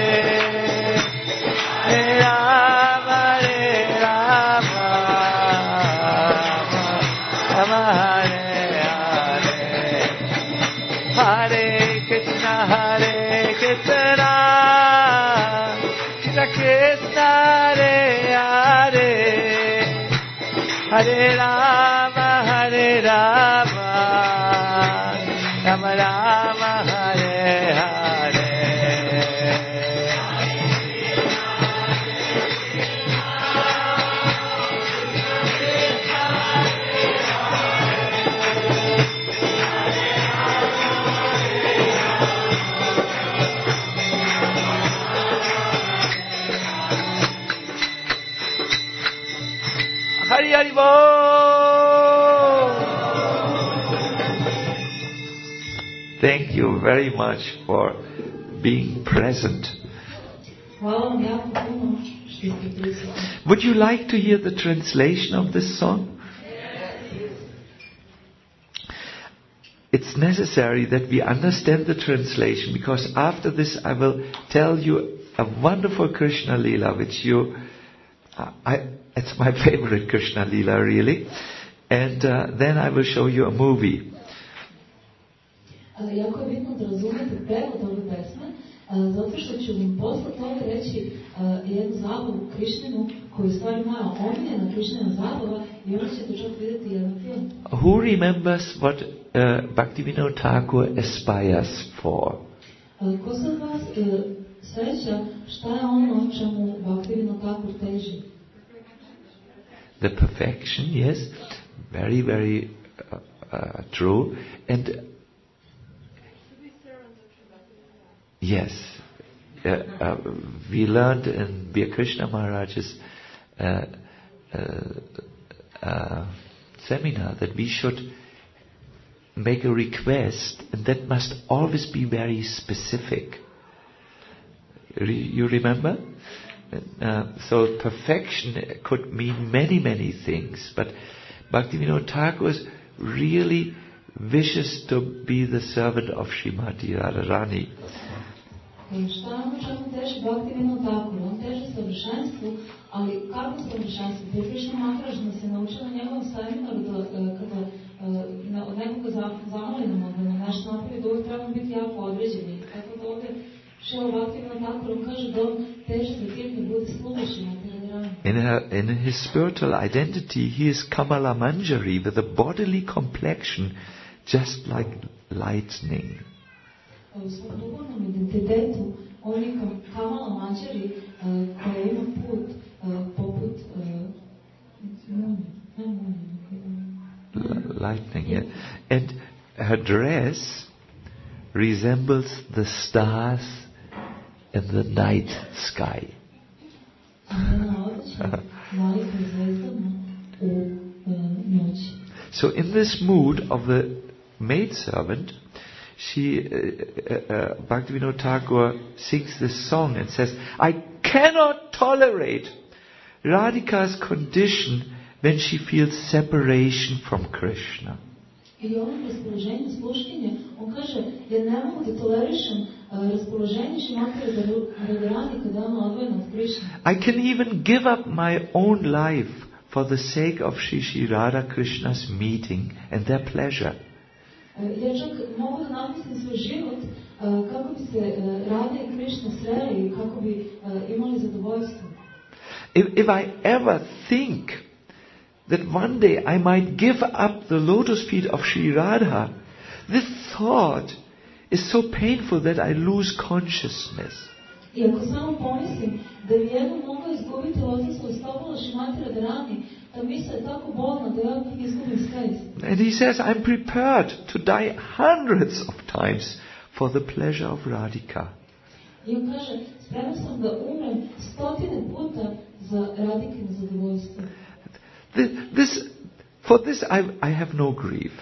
Hare Krishna, Hare Krishna, Krishna Krishna, Hare Hare, Hare Rama, Hare Rama, Rama Rama, Hare Hare. Hari Hari Bol. Thank you very much for being present. Would you like to hear the translation of this song? It's necessary that we understand the translation, because after this I will tell you a wonderful Krishna Leela, which you, uh, I, it's my favorite Krishna Leela really, and uh, then I will show you a movie. Jako je bitno da razumete prevod ove pesme, zato što ću vam posle toga reći jednu zabavu Krišninu, koju je stvari moja omiljena Krišnina zabava, i onda ćete čak vidjeti jedan film. Who remembers what uh, Bhaktivinoda Thakur aspires for? Ko se od vas seća šta je ono čemu Bhaktivinoda Thakur teži? The perfection, yes, very, very uh, uh, true, and yes, uh, uh, we learned in Bir Krishna Maharaj's uh, uh, uh, seminar that we should make a request, and that must always be very specific. Re- you remember? Uh, so perfection could mean many, many things, but Bhaktivinoda Thakur really wishes to be the servant of Srimati Radharani. Šta je ono čemu teži Bhaktivinoda Thakur? On teži savršenstvu, ali kako savršenstvu? Bir Krishna Maharaj nas je naučila na njegovom seminaru da kada od nekoga zamolimo da nam nešto napravi, da uvijek trebamo biti jako određeni. Tako da ovdje Šrila Bhaktivinoda Thakur on kaže da on teži za tim da bude sluga Srimati Radharani. In, her, in his spiritual identity, he is Kamala Manjari with a bodily complexion just like lightning. U svom duhovnom identitetu on je Kamala Manjari koja ima put poput lightning, yeah. And her dress resembles the stars in the night sky. So in this mood of the maidservant, she, uh, uh, Bhaktivinoda Thakur sings this song and says, I cannot tolerate Radhika's condition when she feels separation from Krishna. I ovom raspoloženju sluškinje, on kaže, ja ne mogu da tolerišem raspoloženje Šrimati Radharani kada ona odvojena od Krishna. I can even give up my own life for the sake of Shri Shri Radha Krishna's meeting and their pleasure. Ja čak mogu da napisam svoj život kako bi se Radha i Krishna sreli i kako bi imali zadovoljstvo. If, if I ever think that one day I might give up the lotus feet of Shri Radha, this thought is so painful that I lose consciousness. I ako samo pomislim da bi jednom mogla izgubiti lotusova stopala Šrimati Radharani, ta misla je tako bolna da ja izgubim svest. And he says, I'm prepared to die hundreds of times for the pleasure of Radhika. I on kaže, spreman sam da umrem stotine puta za Radhikino zadovoljstvo. This, this, for this I, I have no grief.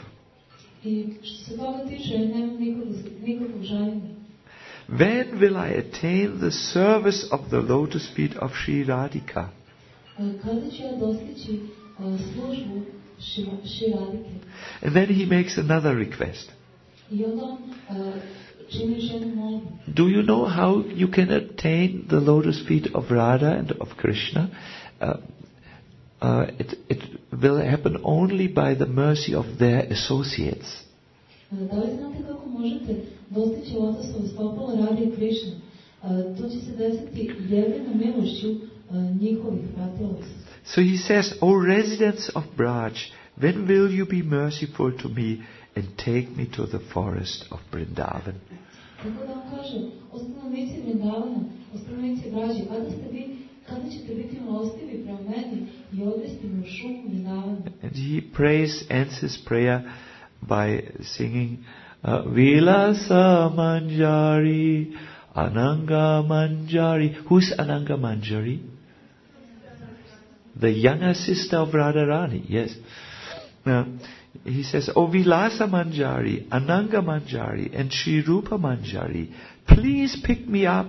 I što se toga tiče, ja nemam nikakvog žaljenja. When will I attain the service of the lotus feet of Shri Radhika? Kada ću ja dostići službu Shri Radhike? And then he makes another request. I onda on čini još jednu molbu. Do you know how you can attain the lotus feet of Radha and of Krishna? Uh, uh, it, it will happen only by the mercy of their associates. Da li znate kako možete dostići lotusova stopala Radhe i Krishna? To će se desiti jedino milošću njihovih pratilaca. So he says, O residents of Braj, when will you be merciful to me and take me to the forest of Vrindavan? Tako da on kaže, o stanovnici Vrindavana, o stanovnici Brađe, kada ste vi, kada ćete biti milostivi prema meni i odvesti me u šumu Vrindavana? And he prays, ends his prayer by singing, uh, Vilasa Manjari, Ananga Manjari. Who's Ananga Manjari? The younger sister of Radharani, yes. Uh, he says, O Vilasa Manjari, Ananga Manjari, and Shri Rupa Manjari, please pick me up.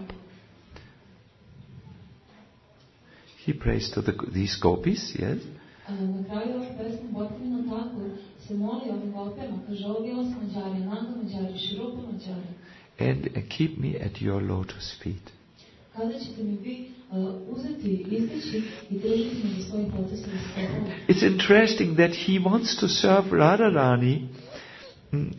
He prays to the, these gopis, yes. Na kraju ovog pesma Bhaktivinoda Thakur se moli ovim gopijama, kaže, O Vilasa Manjari, Ananga Manjari, Shri Rupa Manjari. And uh, keep me at your lotus feet. Kada ćete mi vi uzeti, istići i držiti me za svojih lotusovih stopala? It's interesting that he wants to serve Radharani mm,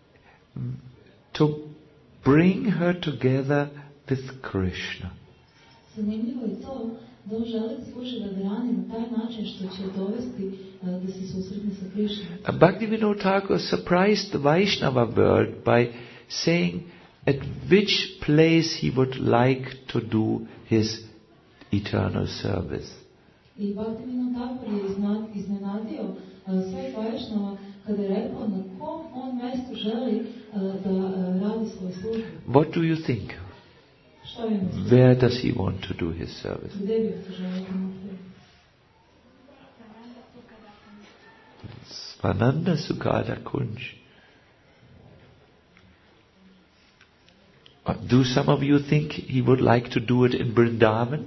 to bring her together with Krishna. Zanimljivo je to da on želi da služi Radharani na taj način što će dovesti da se susretne sa Krishnom. Bhaktivinoda Thakur surprised the Vaishnava world by saying at which place he would like to do his eternal service. I Bhaktivinoda Thakur je iznenadio sve Vaishnava kada je rekao na kom on mjestu želi da radi svoju službu. What do you think? Šta vi mislite? Where does he want to do his service? Gdje bi se želio napraviti? Svananda Sukada Kunj. Do some of you think he would like to do it in Vrindavan?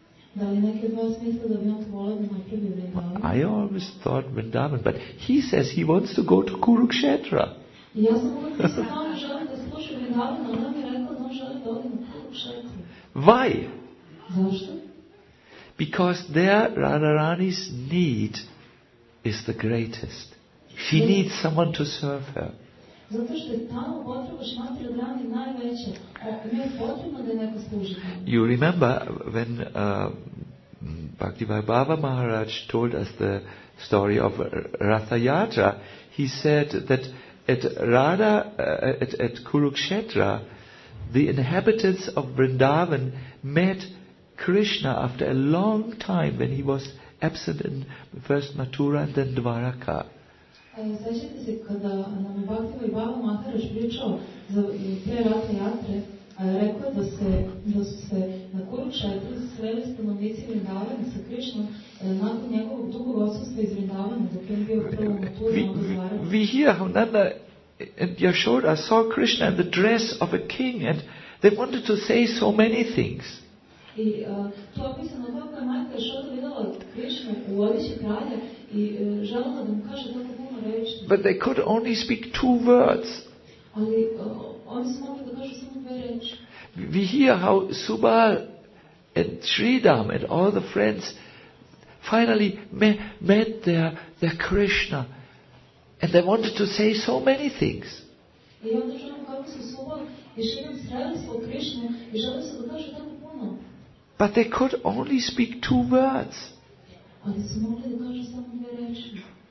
I always thought Vrindavan, but he says he wants to go to Kurukshetra. Why? Because there Radharani's need is the greatest. She needs someone to serve her. You remember when uh, Bhaktivedanta Maharaj told us the story of Ratha Yatra, he said that at Radha, uh, at, at Kurukshetra, the inhabitants of Vrindavan met Krishna after a long time when he was absent in first Mathura and then Dwaraka. Sećate se kada nam je Bhaktivedanta Maharaj pričao za pre Ratha Yatre, rekao da, se, da su se na Kurukšetru sreli stanovnici Vrindavana sa Krišnom nakon njegovog dugog odsustva iz Vrindavana, dok je bio prvo na turi na Dvaru. We hear how Nanda and Yashoda saw Krishna in the dress of a king, and they wanted to say so many things. I uh, to je opisano kako je majka Yashoda videla Krišnu u odjeći kralja i uh, želela da mu kaže tako puno reči. But they could only speak two words. Ali uh, oni su mogli da kažu samo dve reči. We hear how Subal and Sridham and all the friends finally met, met their, their Krishna, and they wanted to say so many things. I onda čujemo kako su Subal i Sridham sreli svog Krišnu i želi su da kažu tako puno. But they could only speak two words. Ali su mogli da kažu samo dve reči.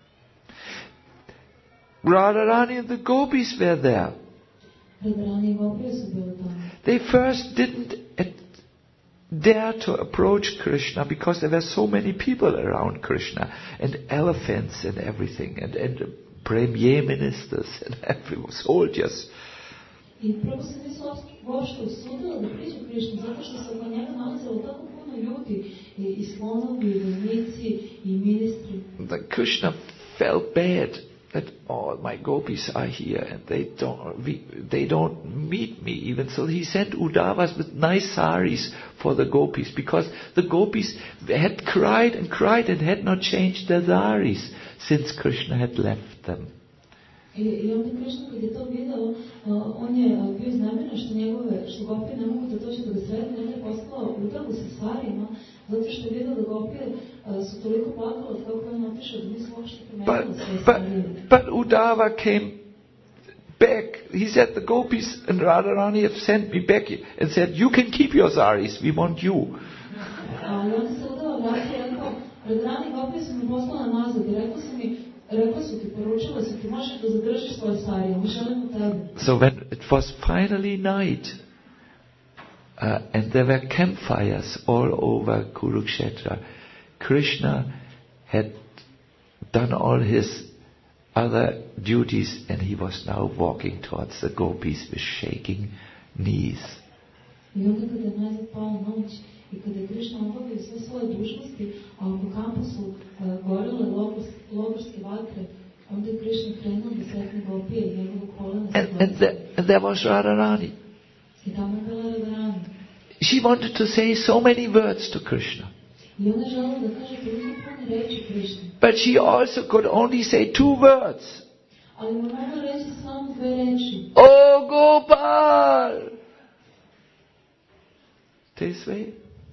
Radharani and the gopis were there. Radharani i gopije su bili tamo. They first didn't at, dare to approach Krishna because there were so many people around Krishna, and elephants and everything, and, and premier ministers and everyone, soldiers. I prvo se nisu uopšte usudili da priđu Krišnu, zato što se oko njega nalazilo tako puno ljudi, i, i slonovi, i vojnici, i ministri. The Krishna felt bad that all my gopis are here and they don't we, they don't meet me even. So he sent Uddhavas with nice saris for the gopis, because the gopis had cried and cried and had not changed their saris since Krishna had left them. I, i onda Krišna kad je to video, uh, on je uh, bio iznemiren što njegove, što gopije ne mogu da dođe da ga sretne, on je poslao Uddhavu sa sarima, zato što je vidio da gopije uh, su toliko plakale kako je on otišao da nisu uopšte primetili svoje sarije. But Uddhava came back. He said, the gopis and Radharani have sent me back and said, you can keep your saris, we want you. Ali onda se Uddhava vratio i rekao, Radharani i gopije su mi poslala nazad i rekao su mi, rekao su ti, poručila su ti, možeš da zadržiš svoje sarije, mi želimo tebe. So when it was finally night, uh, and there were campfires all over Kurukshetra, Krishna had done all his other duties, and he was now walking towards the gopis with shaking knees. I onda kada je najzad pala noć i kada je Krišna obavio sve svoje dužnosti, a oko kampa su uh, gorele logorske vatre, onda je Krišna krenuo da sretne gopije i njegovog kolena se And, and, there, and there was Radharani. I tamo je bila Radharani. She wanted to say so many words to Krishna. I ona je želela da kaže toliko puno reči Krišni. But she also could only say two words. Ali mu mogla reći samo dve reči. Oh Gopal! This way.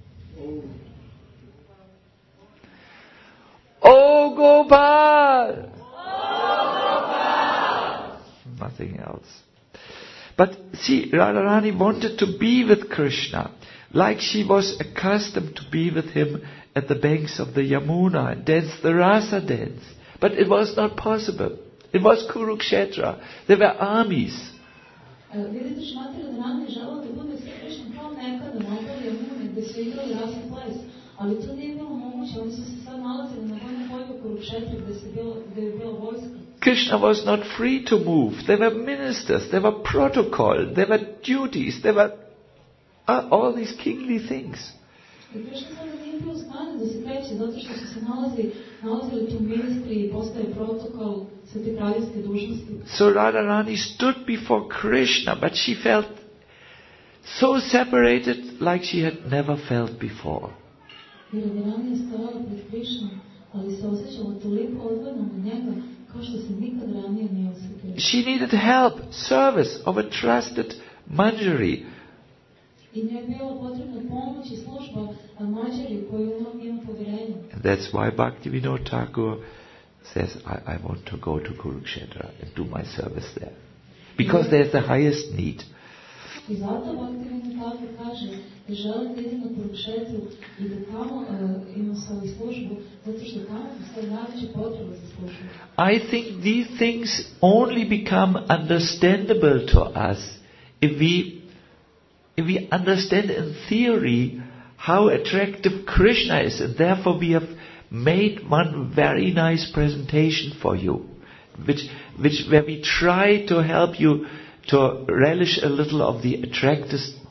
Oh Gopal! Oh Gopal! Nothing else. But see, Radharani wanted to be with Krishna, like she was accustomed to be with him at the banks of the Yamuna and dance the rasa dance. But it was not possible. It was Kurukshetra. There were armies. Vidite, Šmati Radharani je želeo da bude sa Krišnom kao nekada na obalu Jamune, gde su igrali rasa ples. Ali to nije bilo moguće. Oni su se sad nalazili na vojnom polju Kurukšetra, gde je bila vojska. Krishna was not free to move. There were ministers, there were protocol, there were duties, there were uh, all these kingly things. I Krišna sada nije bio u stanju da se kreće, zato što su se nalazili, nalazili tu ministri i postaje protokol, sve te kraljevske dužnosti. So Radharani stood before Krishna, but she felt so separated like she had never felt before. I Radharani je stajala pred Krišnom, ali se osjećala toliko odvojena od njega, kao što se nikad ranije nije osjetila. She needed help, service of a trusted manjari. I njoj je bila potrebna pomoć i služba manjari koju ima povjerenje. And that's why Bhaktivinoda Thakur says, I, I want to go to Kurukshetra and do my service there. Because there's the highest need. I zato Bhaktivinoda Thakur kaže da želi da ide na Kurukšetru i da tamo uh, ima svoju službu, zato što tamo postoji najveća potreba za službu. I think these things only become understandable to us if we if we understand in theory how attractive Krishna is, and therefore we have made one very nice presentation for you, which which where we try to help you to relish a little of the attractive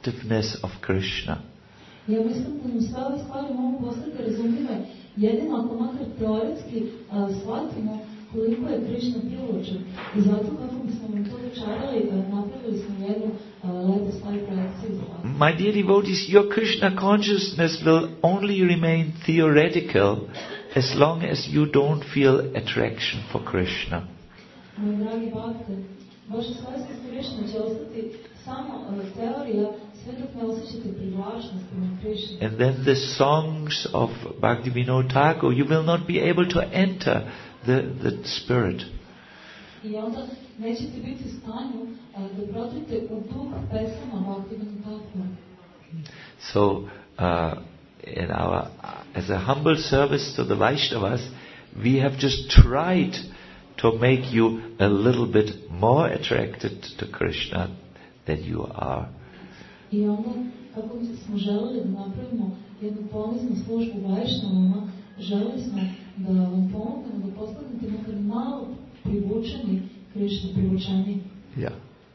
attractiveness of Krishna. Ja mislim da nam sve ove stvari mogu postati razumljive jedino ako makar teoretski uh, shvatimo koliko je Krishna privlačan. I zato kako bismo vam to dočarali, uh, napravili smo jednu uh, lepo stvari projekciju za vas. My dear devotees, your Krishna consciousness will only remain theoretical as long as you don't feel attraction for Krishna. Moji dragi bhakte, vaša svjesnost Krishna će ostati samo uh, teorija sve dok ne osjećate privlačnost prema Krishna. And then the songs of Bhaktivinoda Thakur, you will not be able to enter the, the spirit. I onda nećete biti u stanju uh, da prodrite u duh pesama Bhaktivinoda Thakura. So, uh, in our, as a humble service to the Vaishnavas, we have just tried to make you a little bit more attracted to Krishna than you are. I onda, kako smo želeli da napravimo jednu poniznu službu Vajšnavama, želeli smo da vam pomognemo da postanete makar malo privučeni Krishna, privučeni. Yeah.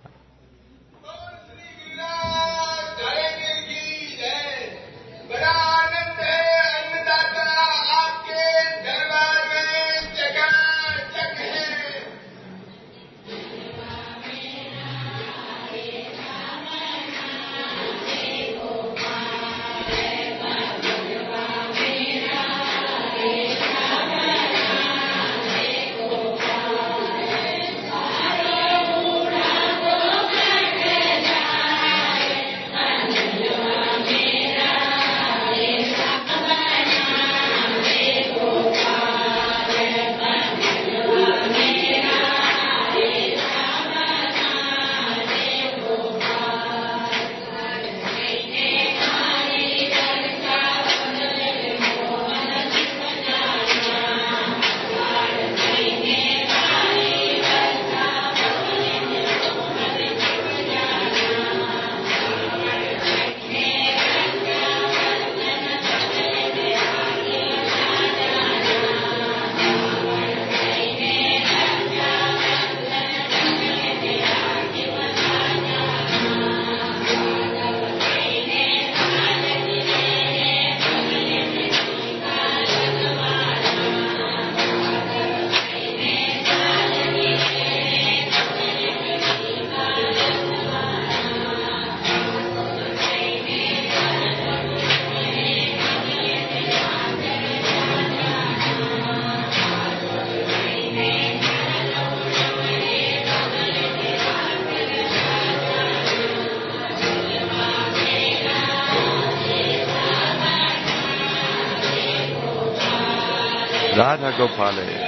Radha Gopale.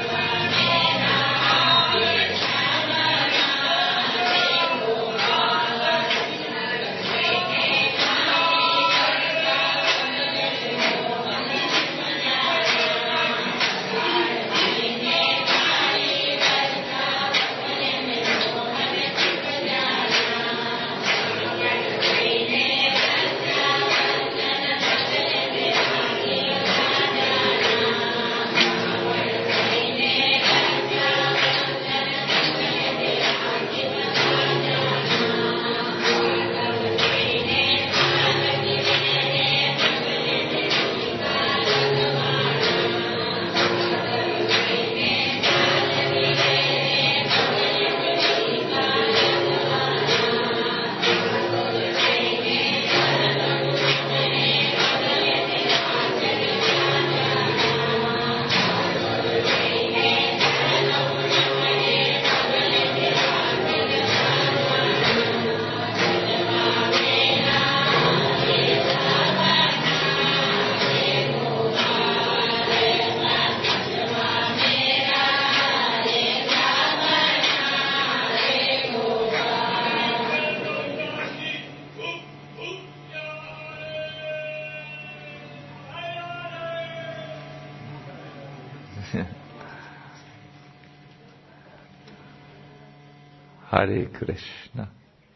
Hare Krishna.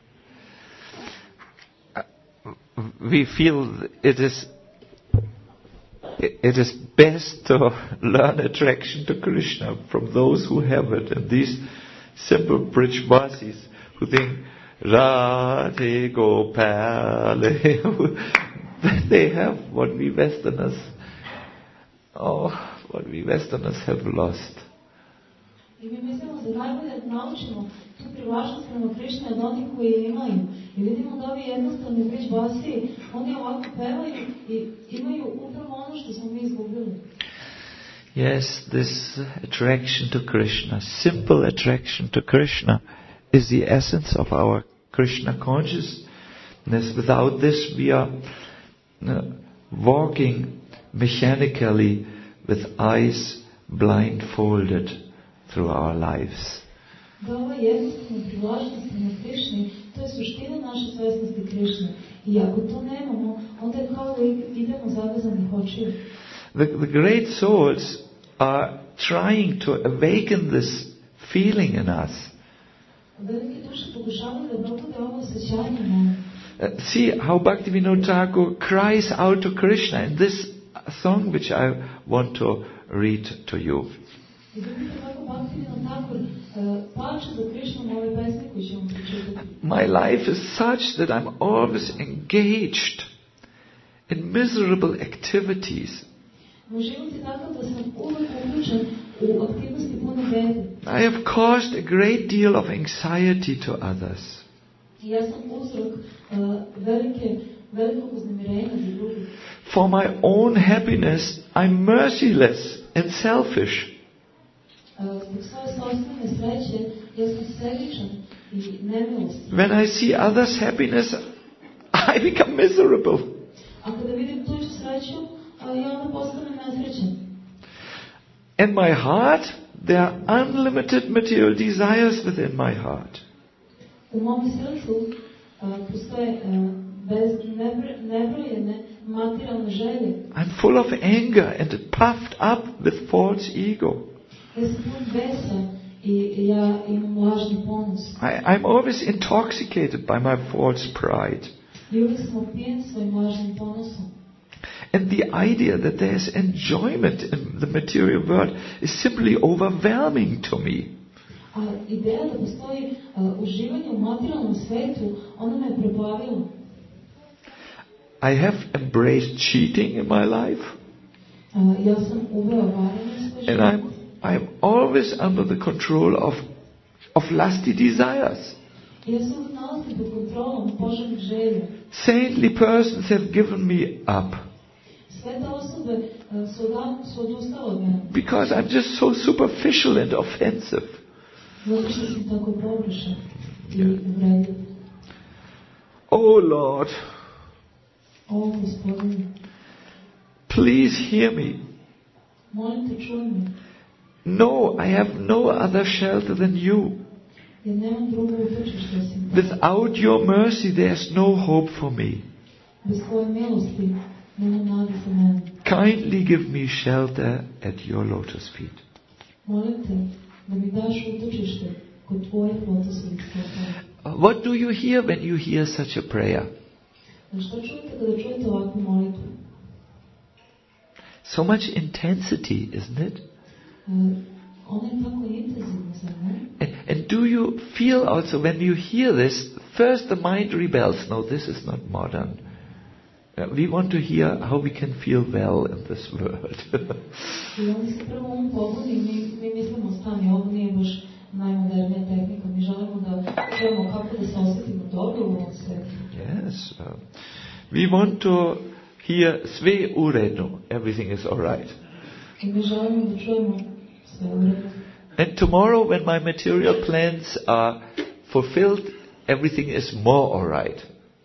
We feel it is it is best to learn attraction to Krishna from those who have it, and these simple Brijvasis who think Radhe Gopale. They have what we Westerners, oh, what we Westerners have lost. I mi mislimo da najbolje naučimo tu privlačnost prema Krišni od onih koji je imaju. I vidimo da ovi jednostavni Bridge basiji, oni ovako pevaju i imaju upravo ono što smo mi izgubili. Yes, this attraction to Krishna, simple attraction to Krishna, is the essence of our Krishna consciousness. Without this we are uh, walking mechanically with eyes blindfolded through our lives. Da ova jednostavna privlačnost prema Krišni, to je suština naše svesnosti Krišne. I ako to nemamo, onda je kao da idemo zavezanih očiju. The, the great souls are trying to awaken this feeling in us. Velike duše pokušavaju da probude ovo osjećanje nama. Uh, see how Bhaktivinoda Thakur cries out to Krishna in this song which I want to read to you. My life is such that I'm always engaged in miserable activities. I have caused a great deal of anxiety to others. For my own happiness, I'm merciless and selfish. When I see others' happiness, I become miserable. In my heart, there are unlimited material desires within my heart. I'm full of anger and puffed up with false ego. I, I'm always intoxicated by my false pride. And the idea that there is enjoyment in the material world is simply overwhelming to me. I have embraced cheating in my life. And I'm, I'm always under the control of, of lusty desires. Saintly persons have given me up. Because I'm just so superficial and offensive. Yeah. Oh Lord, please hear me. No, I have no other shelter than you. Without your mercy, there's no hope for me. Kindly give me shelter at your lotus feet. What do you hear when you hear such a prayer? So much intensity, isn't it? And, and do you feel also when you hear this, first the mind rebels. No, this is not modern. Uh, we want to hear how we can feel well in this world. Yes. Uh, we want to hear sve u redu, everything is alright. And tomorrow when my material plans are fulfilled, everything is more alright.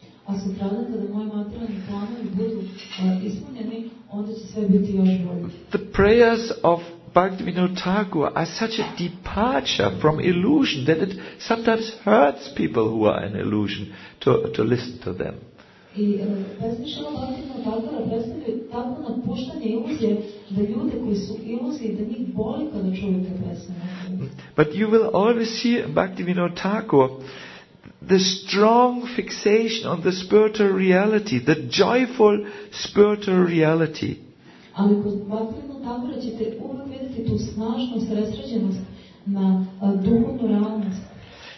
The prayers of Bhaktivinoda Thakur are such a departure from illusion that it sometimes hurts people who are in illusion to, to listen to them. But you will always see in Bhaktivinoda Thakur the strong fixation on the spiritual reality, the joyful spiritual reality.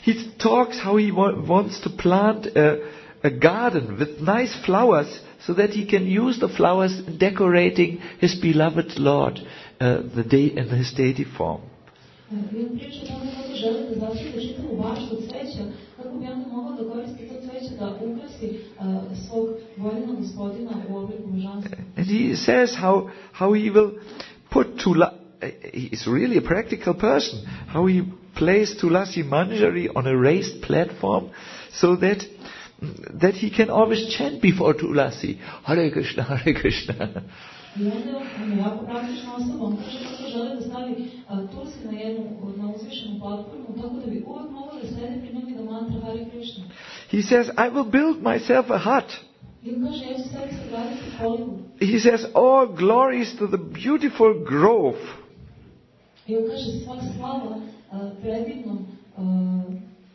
he talks how he wa- wants to plant a, a garden with nice flowers so that he can use the flowers in decorating his beloved Lord uh, the day in his deity form. I on priča o tome kako želi da zasadi čitavu baštu od cveća, kako bi onda mogao da koristi to cveće da ukrasi uh, svog voljenog gospodina u obliku božanstva. And he says how how he will put Tula. He's really a practical person. How he placed Tulasi Manjari on a raised platform so that that he can always chant before Tulasi, Hare Krishna, Hare Krishna. I onda on je jako praktična osoba, on kaže kako želi da stavi uh, Tulsi na jednu, na uzvišenu platformu, tako da bi uvijek mogao da sede pri njom i da mantra Hare Krishna. He says, I will build myself a hut. I on kaže, ja ću sebi sagraditi kolibu. He says, all glories to the beautiful grove. I on kaže, sva slava uh, predivnom uh,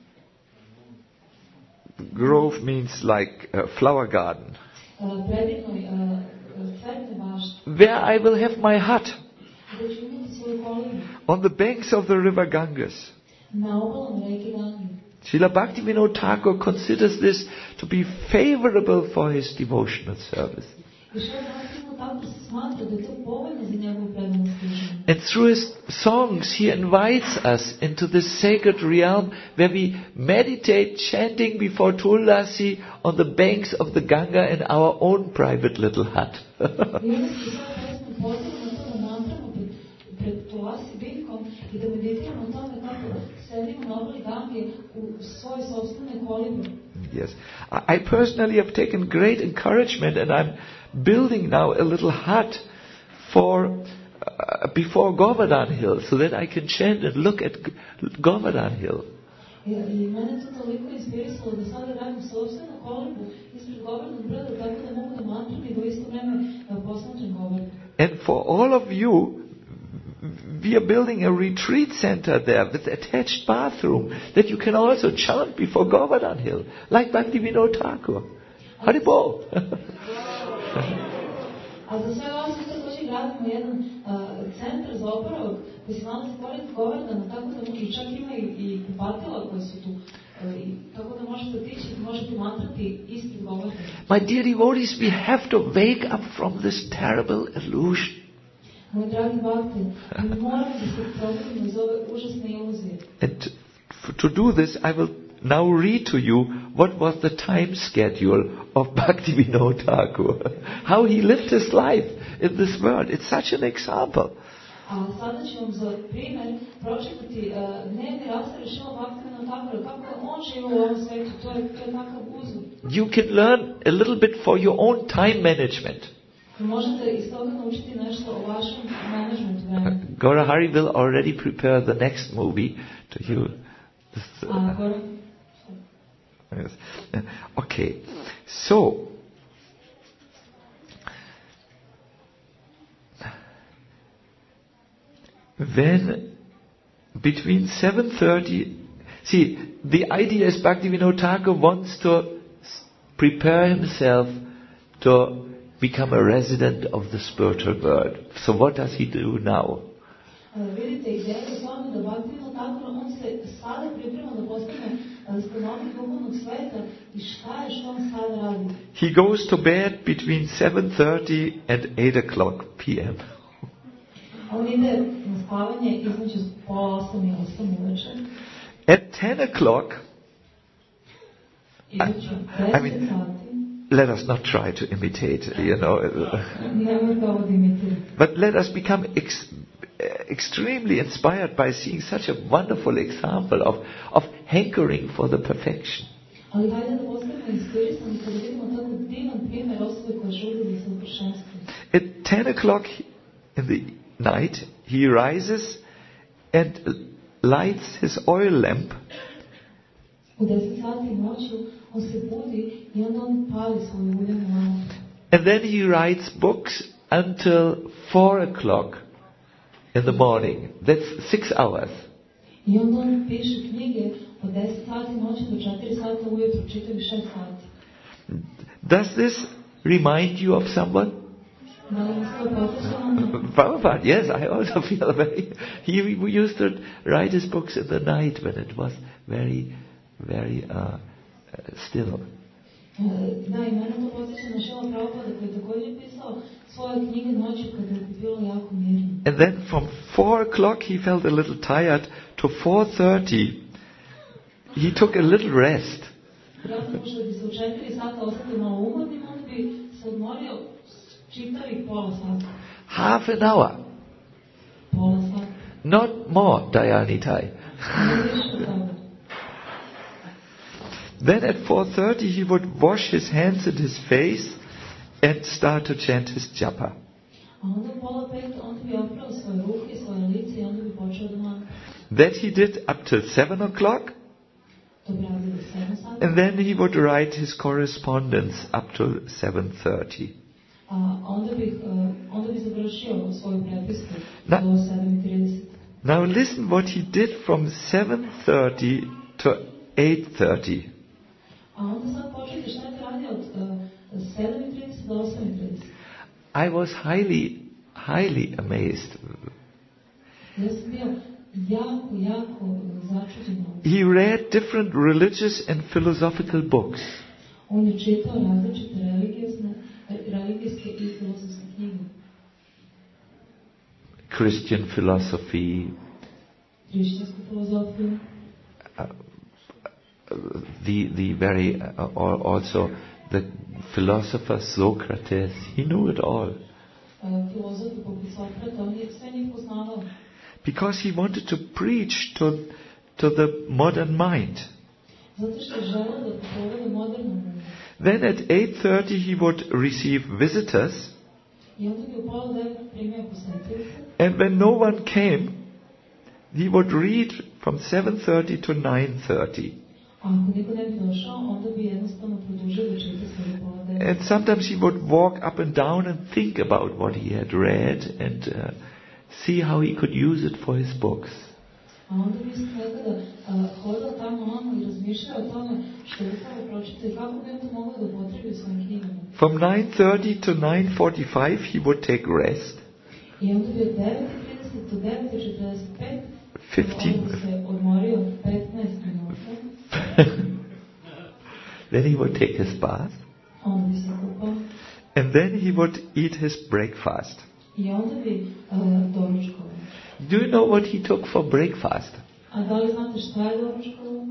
Grove means like a flower garden. uh, predivnoj uh, cvetne bašti. Where I will have my hut. Da ću imati svoju kolibu On the banks of the river Ganges. na obalom reke Gange. Srila Bhaktivinoda Thakur considers this to be favorable for his devotional service. I što je Bhaktivinoda Thakur se smatra da je to povoljno za njegovu predanu služenje. And through his songs, he invites us into this sacred realm where we meditate chanting before Tulasi on the banks of the Ganga in our own private little hut. I onda se sve pesme poziva na to da mantramo pred, pred Tulasi biljkom i da meditiramo o tome kako sedimo na obali Gange u svojoj sopstvenoj kolibi. Yes. I I personally have taken great encouragement, and I'm building now a little hut for uh, before Govardhan Hill so that I can chant and look at G- Govardhan Hill. I, I mene to toliko inspirisalo da sada radim sopstvenu kolibu ispred Govardhan brda tako da mogu da mantram i da u isto vreme posmatram Govardhan. And for all of you, we are building a retreat center there with attached bathroom that you can also chant before Govardhan Hill, like Bhaktivinoda Thakur. Haribol. A za sve vas mi također gradimo jedan uh, centar za oporavak koji se nalazi pored Govardhana, tako da i čak ima i, i kupatila koje su tu. Uh, i, tako da možete otići i možete mantrati ispred Govardhana. My dear devotees, we have to wake up from this terrible illusion. Moji dragi bhakti, mi moramo da se probudimo iz ove užasne iluzije. And to, to do this, I will now read to you what was the time schedule of Bhaktivinoda Thakur. How he lived his life in this world. It's such an example. A sada ću vam za primjer pročitati uh, dnevni raspored Šrila Bhaktivinoda Thakura, kako je on živio u ovom svetu. To je, to je takav uzor. You can learn a little bit for your own time management. Možete iz toga naučiti nešto o vašem managementu vremena. Gaurahari will already prepare the next movie to you. This, uh, A, Gora, yes. Okay, so when between seven thirty, see, the idea is Bhaktivinoda Thakur wants to prepare himself to become a resident of the spiritual world. So what does he do now? vidite, ideja je u tome da Bhaktivinoda Thakur, on se sada priprema da postane stanovnik duhovnog sveta i šta je što on sada radi? He goes to bed between seven thirty and eight o'clock p m On ide na spavanje između pola osam i osam uveče. At ten o'clock, Između I mean- deset sati. let us not try to imitate, you know. Nemojte ovo da imitirate. But let us become ex- extremely inspired by seeing such a wonderful example of, of hankering for the perfection. Ali hajde da postanemo inspirisani kada vidimo tako divan primjer osobe koja žudi za savršenstvo. At ten o'clock in the night, he rises and lights his oil lamp, U deset sati noću on se budi i onda on pali svoju uljenu lampu. and then he writes books until four o'clock in the morning. That's six hours. I onda on piše knjige od deset sati noći do četiri sata ujutro, čitavi šest sati. Does this remind you of someone? Da li nas to podsjeća na mene? Prabhupada, yes, I also feel very... He used to write his books in the night when it was very very uh, uh, still. Da, i mene to podsjeća na Šila Prabhupada koji je također pisao svoje knjige noću kada je bilo jako mirno. And then from four o'clock he felt a little tired. To four thirty he took a little rest. Vjerojatno možda bi se u četiri sata ostati malo umornim, onda bi se odmorio čitavih pola sata. Half an hour. Pola sata. Not more, Dayanitai. Ne više od toga. Then at four thirty he would wash his hands and his face and start to chant his japa. A onda u pola pet, onda bi oprao svoje ruke i svoje lice i onda bi počeo da mantra. That he did up till seven o'clock. To bi radio do sedam sata. And then he would write his correspondence up till seven thirty. A onda bi, uh, onda bi završio svoju prepisku Na- do sedam i trideset. Now listen what he did from seven thirty to eight thirty. A onda sad početi šta je radio od uh, sedam i trideset do osam i trideset. I was highly, highly amazed. Ja sam bio jako, jako začuđen. He read different religious and philosophical books. On je čitao različite religijske, religijske i filozofske knjige. Christian philosophy, Hrišćansku filozofiju, the the very uh, al- also the philosopher Socrates. He knew it all uh, filozofi poput Sokrata, on je sve njih poznavao. because he wanted to preach to to the modern mind. Zato što je želeo da propovede modernu umu. Then at eight thirty he would receive visitors, I onda bi u pola devet primio posetioce. and when no one came, he would read from seven thirty to nine thirty. A ako niko ne bi došao, onda bi jednostavno produžio da čita sve do pola devet. And sometimes he would walk up and down and think about what he had read and uh, see how he could use it for his books. A onda bi se nekada uh, hodao tamo ono i razmišljao o tome što je upravo pročitao i kako bi on to mogao da upotrebi u svojim knjigama. From nine thirty to nine forty-five he would take rest. I onda bi od devet i trideset do devet i četrdeset pet Fifteen. onda bi se odmorio petnaest minuta. Then he would take his bath, Onda bi se kupao. and then he would eat his breakfast. I onda bi uh, doručkovao. Do you know what he took for breakfast? A da li znate šta je doručkovao?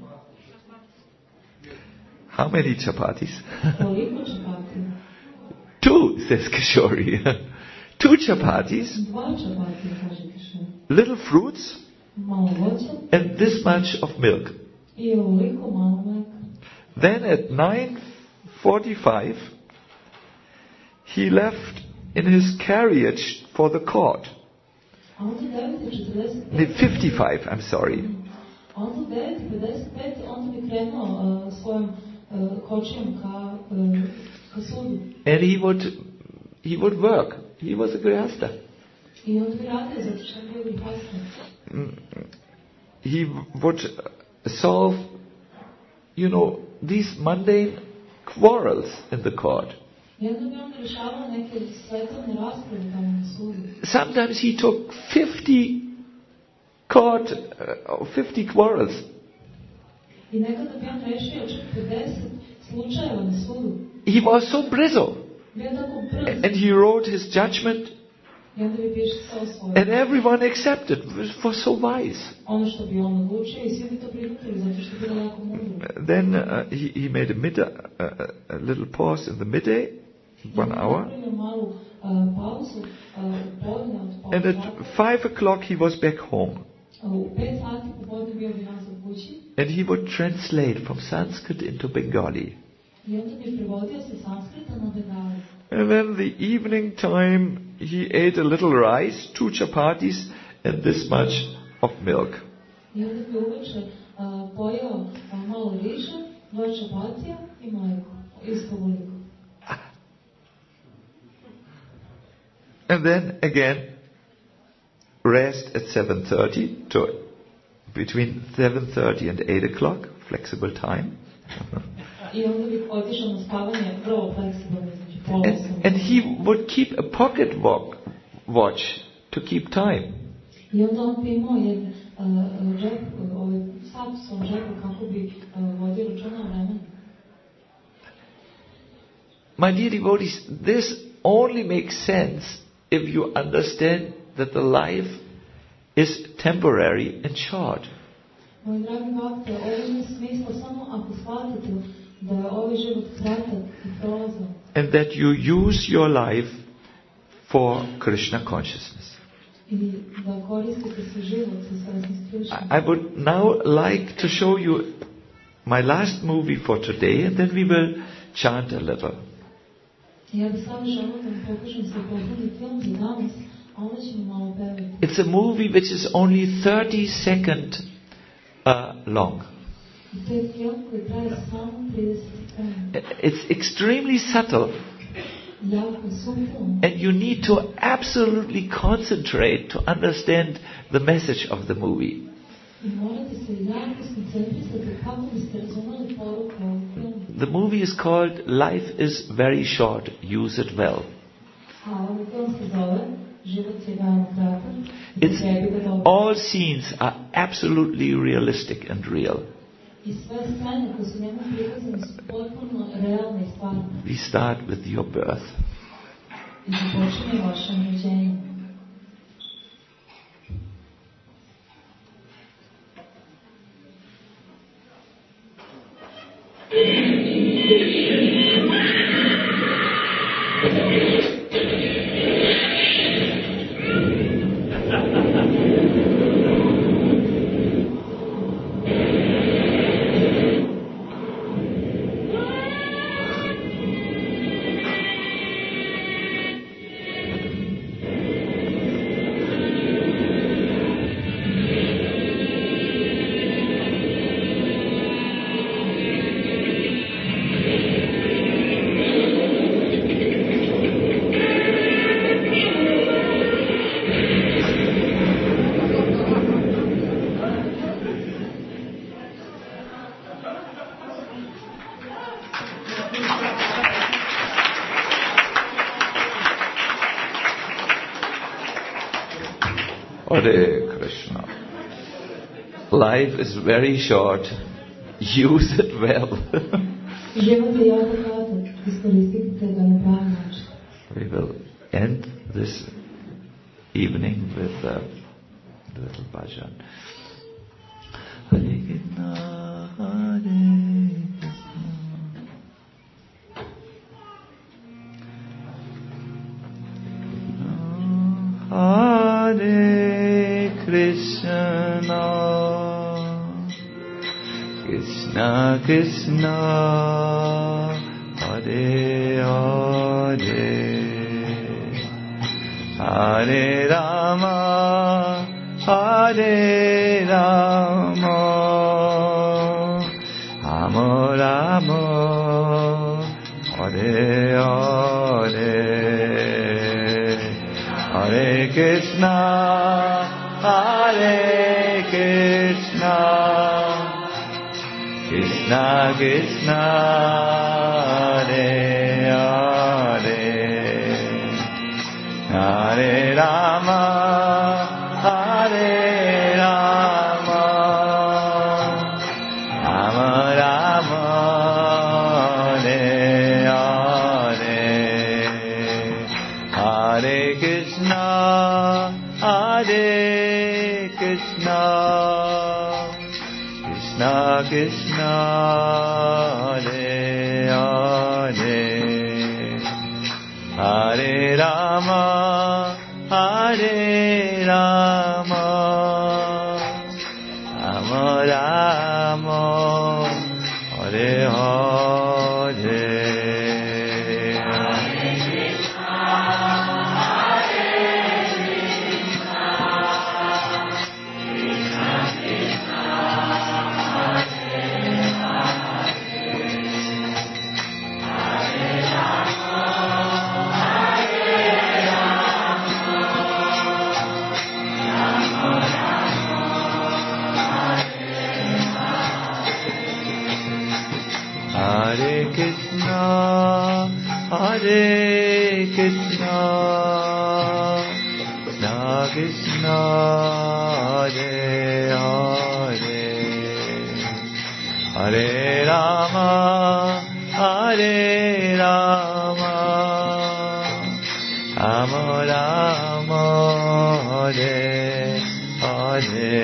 How many chapatis? Koliko čapatija? Two, says Kishori. Two chapatis, Dva čapatija, kaže Kišer. little fruits, Malo voća and this much of milk. i ovoliko malo mleka. Then at nine forty-five, he left in his carriage for the court. A onda u devet i četrdeset No, pet, fifty-five, I'm sorry. a onda u devet i pedeset pet, onda bi krenuo uh, svojom uh, kočijom ka, uh, ka sudu. And he would, he would work. He was a grihasta. I onda bi radio, zato što je bio grihasta. He would solve, you know, these mundane quarrels in the court. I onda bi onda rješavao neke svetovne rasprave tamo na sudu. Sometimes he took fifty court, uh, fifty quarrels. I nekada bi on rešio čak pedeset slučajeva na sudu. He was so brittle. Bio tako brz. And he wrote his judgment, I onda bi pisao svoje. and everyone accepted. It was so wise. Ono što bi on odlučio i svi bi to prihvatili zato što je bilo jako mudro. Then uh, he, he made a, mid, uh, a little pause in the midday, one hour. Napravio malu uh, pauzu, uh, podne od pola And at sata. five o'clock he was back home. Uh, u pet sati popodne bio bi nazad kući. And he would translate from Sanskrit into Bengali. I onda bi prevodio sa sanskrita na bengali. And then the evening time he ate a little rice, two chapatis, and this much of milk. I onda bi uveče uh, pojeo uh, malo riža, dva čapatija i mleko. Isto veliko. And then again, rest at seven thirty to between seven thirty and eight o'clock, flexible time. I onda bi otišao na spavanje vrlo fleksibilno, znači pola And, osam. and he would keep a pocket walk, watch to keep time. I onda on bi imao jedan uh, džep, ovaj sat u svom džepu kako bi uh, vodio računa o vremenu. My dear devotees, this only makes sense if you understand that the life is temporary and short. Moji dragi bhakte, ovo ima smisla samo ako shvatite da je ovaj život kratak i prolazan. And that you use your life for Krishna consciousness. I da koristite svoj život za svjesnost Krishna. I would now like to show you my last movie for today, and then we will chant a little. Ja bih samo želio da vam pokažem svoj poslednji film za danas, a onda ćemo malo pevati. It's a movie which is only thirty seconds uh, long. I to je film koji traje samo trideset sekundi. It's extremely subtle, Jako suptilno. and you need to absolutely concentrate to understand the message of the movie. I morate se jako skoncentrisati kako biste razumeli poruku ovog filma. The movie is called Life is Very Short, Use It Well. A ovaj film se zove Život je veoma kratak. It's, Upotrebi ga dobro. all scenes are absolutely realistic and real. I sve scene koje su njemu prikazane su potpuno realne i stvarne. We start with your birth. I započinje vašem rođenjem. Hare Krishna. Life is very short. Use it well. Život je jako kratak. Iskoristite ga na pravi način. We will end this evening with a little bhajan. Hare Krishna, Hare Krishna, Krishna Krishna, Hare Hare, Hare Rama, Hare Rama, Rama Rama, Hare Hare, Hare Krishna, Hare Krishna, Krishna Krishna, Hare Hare, Hare Rama, Hare Rama, Rama Rama, Hare Hare, Hare Krishna, Hare Krishna, Krishna Krishna, Hare Hare, Hare Rama, Hare Rama, Rama Rama, Hare Hare. Hare Krishna, Hare Krishna, Krishna Krishna, Krishna, Hare Hare, Hare Rama, Hare Rama, Rama Rama, Hare Hare.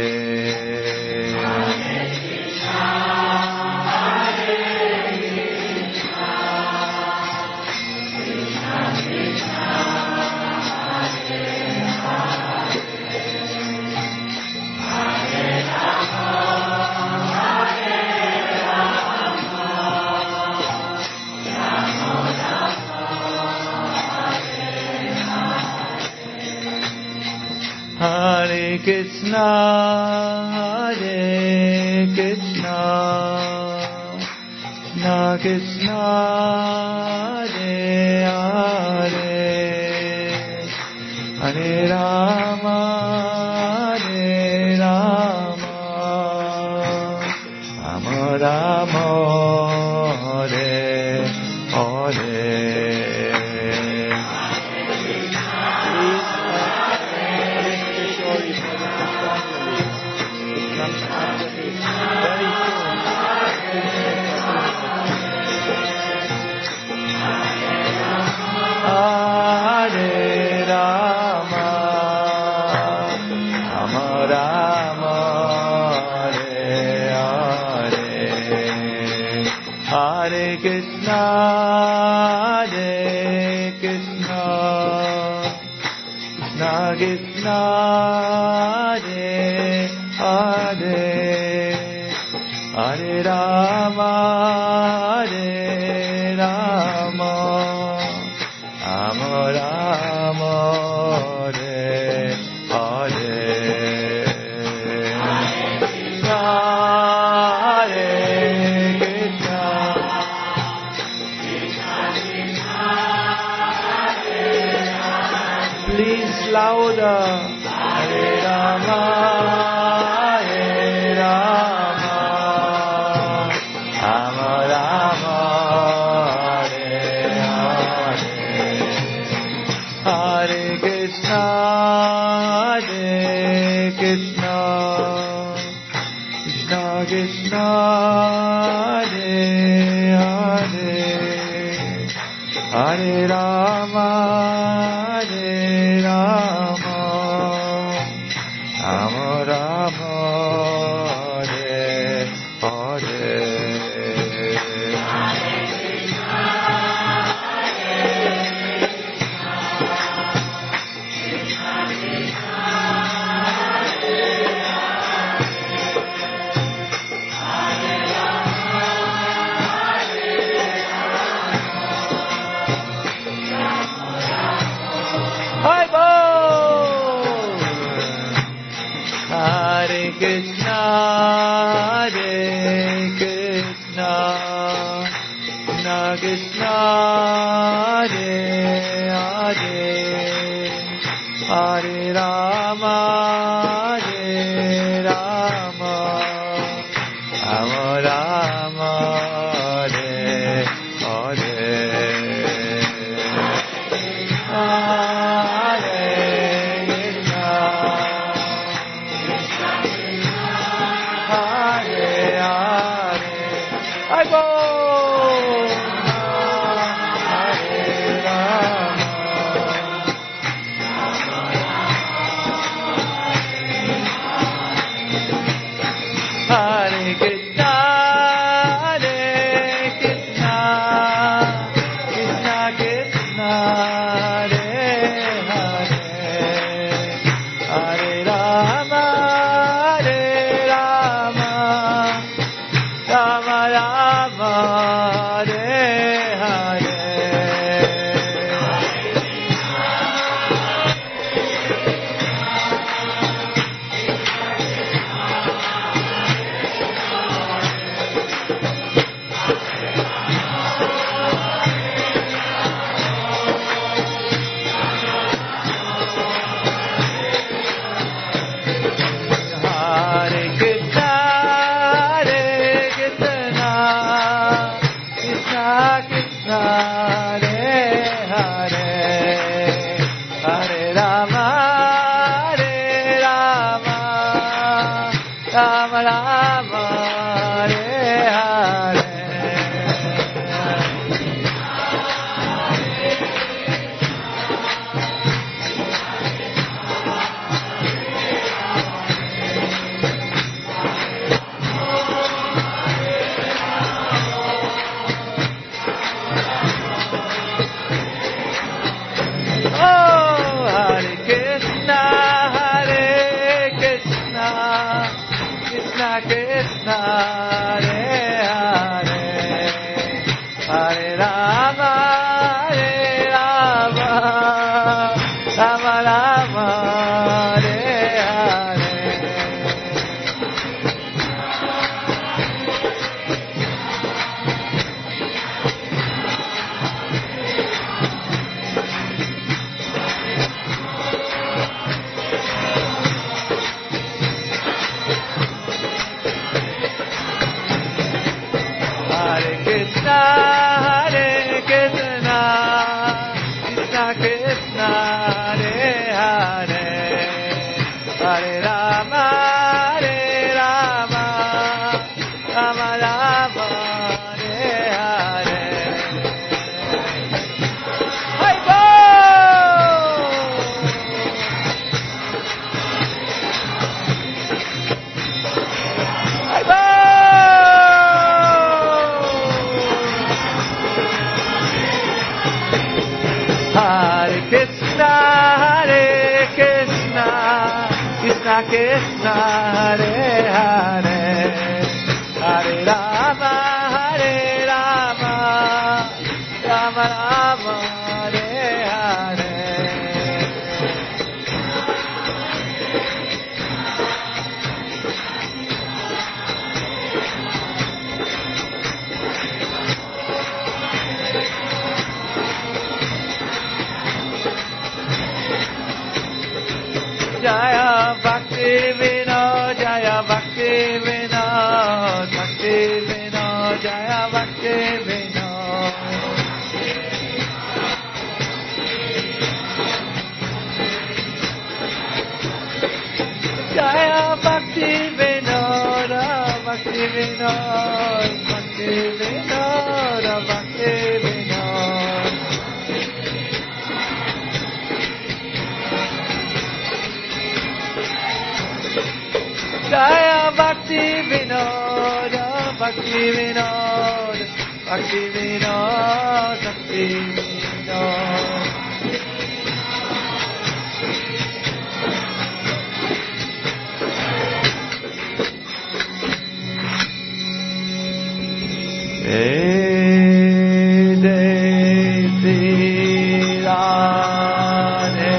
Hare Krishna, Hare Krishna, Krishna Krishna, Hare Hare, Hare Rama, Hare Rama, Rama Rama, Hare Hare. Hare Rama, Rama Rama, Hare Hare, Hare Krishna, Hare Krishna, Krishna Krishna, Hare Hare, Hare Rama, Hare Rama, Rama Rama, Hare Hare, Hare Krishna, please louder, Hare Rama, Hare Rama, Rama Rama, Hare Krishna, Hare Krishna, Krishna Krishna, Hare Hare, Hare Rama, Hare Rama, Rama Rama, Hare Hare. Hare Krishna, Hare Krishna, Krishna Krishna, Hare Hare, Hare Rama, Hare Rama, Rama Rama, Hare Hare, Hare Krishna, Hare Hare, I go. Hare Rama, Rama Rama, Hare Hare. Krishna, Hare Hare, Hare Rama, Hare Rama, Rama Rama, Hare Hare. Krishna, Hare Krishna, Krishna Krishna, Hare Hare, Hare Rama, Hare Rama, Rama Rama, Hare Hare. Hai Bo! Hai Bo! Hare Krishna, Hare Krishna, Krishna Krishna, Hare Hare, Hare Rama, Hare Rama, Rama Rama, Hare Hare. Jaya Bhakti Vinod, Jaya Bhakti Vinod, Bhakti Vinod, Jaya Bhakti Vinod. Jaya Bhakti Vinod, Bhakti Vinod, Bhakti Vinod, Bhakti Vinod. Jaya Bhakti Vinod, Bhakti Vinod, Bhakti Vinod, Bhakti Vinod. Hey, Desi Radhe.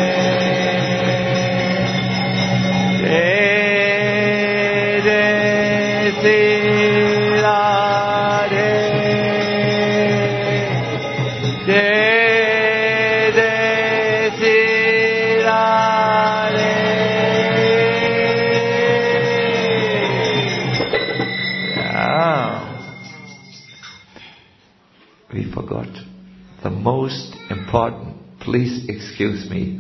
We forgot the most important. Please excuse me.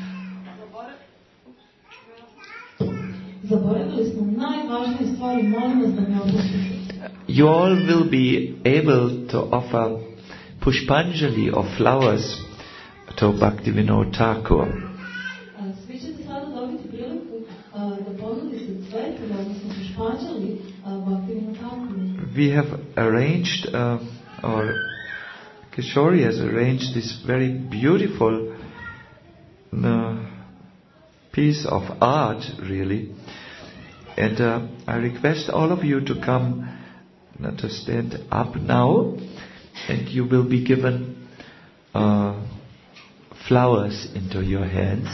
You all will be able to offer Pushpanjali or flowers to Bhaktivinoda Thakur. We have arranged, uh, or Kishori has arranged this very beautiful uh, piece of art, really. And uh, I request all of you to come, uh, to stand up now, and you will be given uh, flowers into your hands.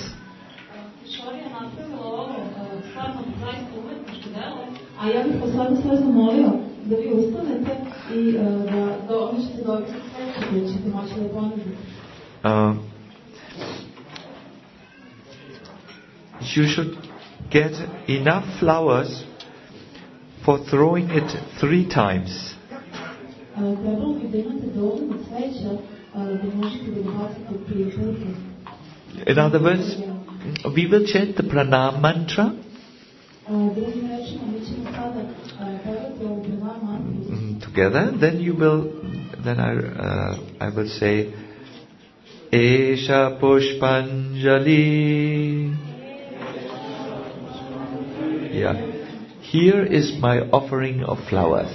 Uh, you should get enough flowers for throwing it three times. In other words, we will chant the pranam mantra. Together, then you will, then I, uh, I will say, Esha Pushpanjali. Yeah. Here is my offering of flowers.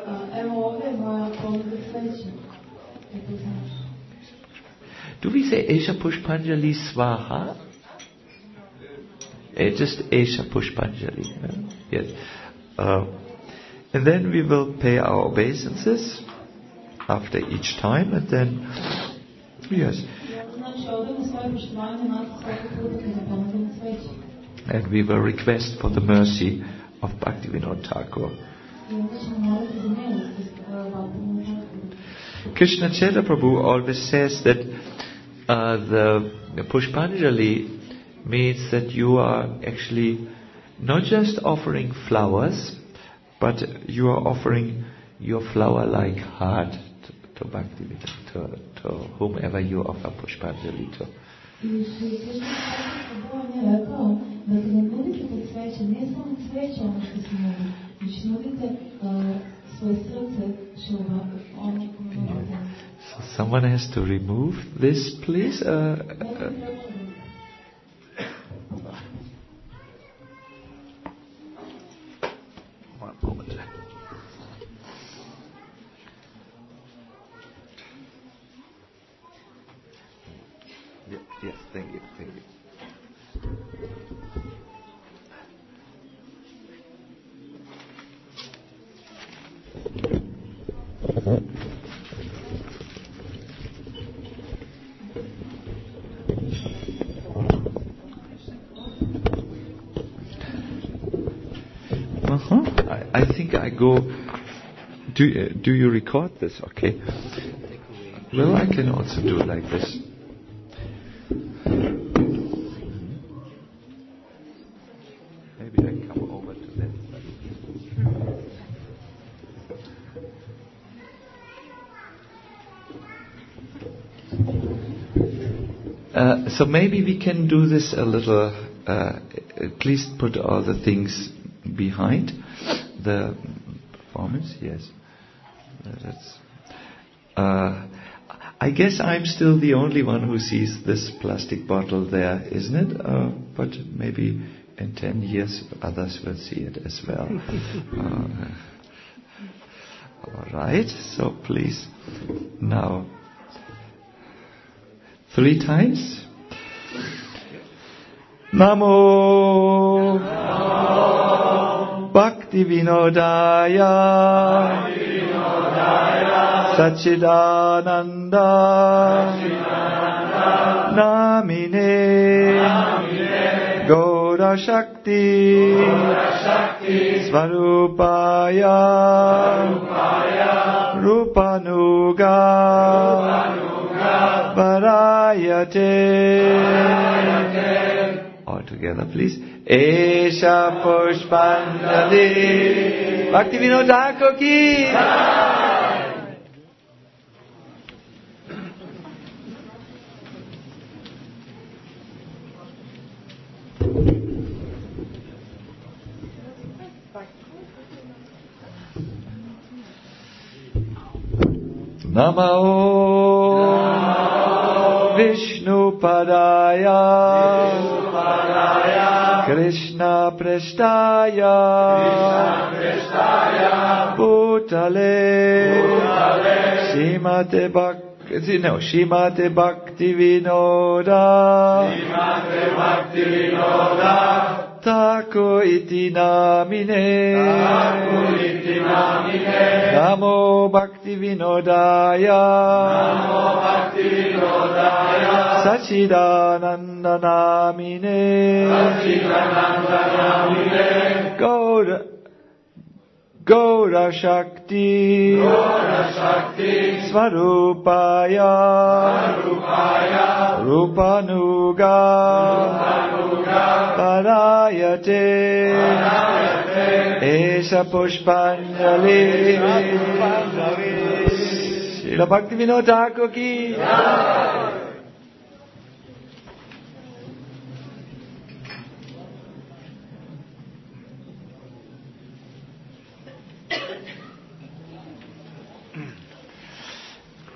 Do we say Esha Pushpanjali Swaha? Eh, just Esha Pushpanjali. Yes. Uh, and then we will pay our obeisances after each time, and then, yes. And we will request for the mercy of Bhaktivinoda Thakur. Krishna Chaitanya Prabhu always says that uh, the, the Pushpanjali means that you are actually not just offering flowers, but you are offering your flower-like heart to, to Bhaktivinoda, to, to whomever you offer Pushpanjali to. So someone has to remove this, please. Uh, uh, one moment. Yeah, yes, thank you, thank you. Uh-huh. I, I think I go. Do uh, do you record this? Okay. Well, I can also do it like this. Maybe I come over to that. Uh, so maybe we can do this a little. Uh, at least put all the things behind the performance. Yes, uh, that's. Uh, I guess I'm still the only one who sees this plastic bottle there, isn't it? Uh, but maybe in ten years others will see it as well. uh, all right. So please now. Three times. Namo, Namo Bhaktivinodaya, Bhaktivinodaya Satchidananda, Satchidananda Namine, Namine Gaura Shakti, Shakti Svarupaya, Svarupaya Rupanuga, Rupanuga Varayate. All together, please. Esha Pushpanjali Bhaktivinoda Thakur ki. Namo Vishnu Padaya, Krishna Prestaya, Bhutale, Shimate Bhakti, no, Shimate Bhaktivinoda, Shimate Bhaktivinoda, Thakur iti namine, Thakur iti namine, Namo Bhaktivinodaya, Namo Bhaktivinodaya, Satchidananda namine, Satchidananda namine, Gaura, Gaura Shakti, Gaura Shakti, Svarupaya, Svarupaya, Rupanuga, Rupanuga, Varayate, Varayate, Esha Pushpanjali, Srila Bhaktivinoda Thakur ki.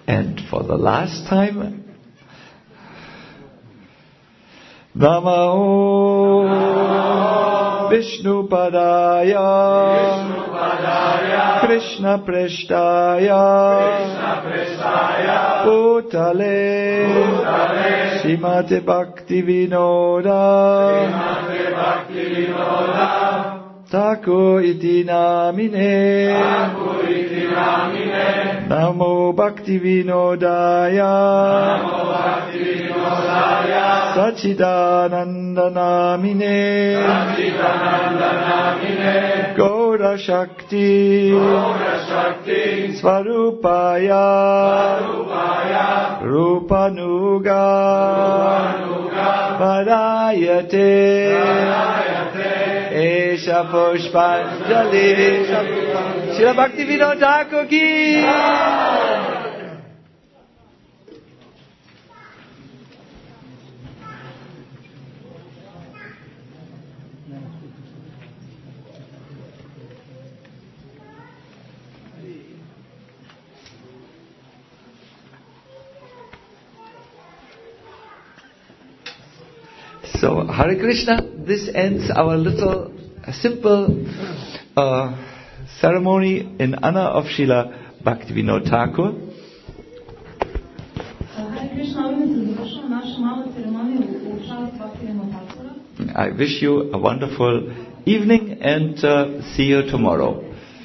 And for the last time, Namo Vishnu Padaya Krishna Preshtaya Bhutale Srimate Bhakti Vinoda Thakur iti namine Namo Bhakti Vinodaya Sachidananda namine Gaura Shakti Svarupaya Rupanuga Varayate Esha Pushpanjali Srila Bhakti Vinod Thakur ki. So, Hare Krishna, this ends our little uh, simple uh, ceremony in honor of Srila Bhaktivinoda Thakur. I wish you a wonderful evening and uh, see you tomorrow.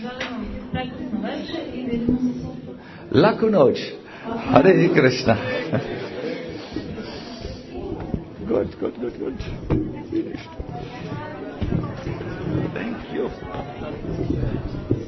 Laku noć. Hare Krishna. Good, good, good, good. Finished. Thank you.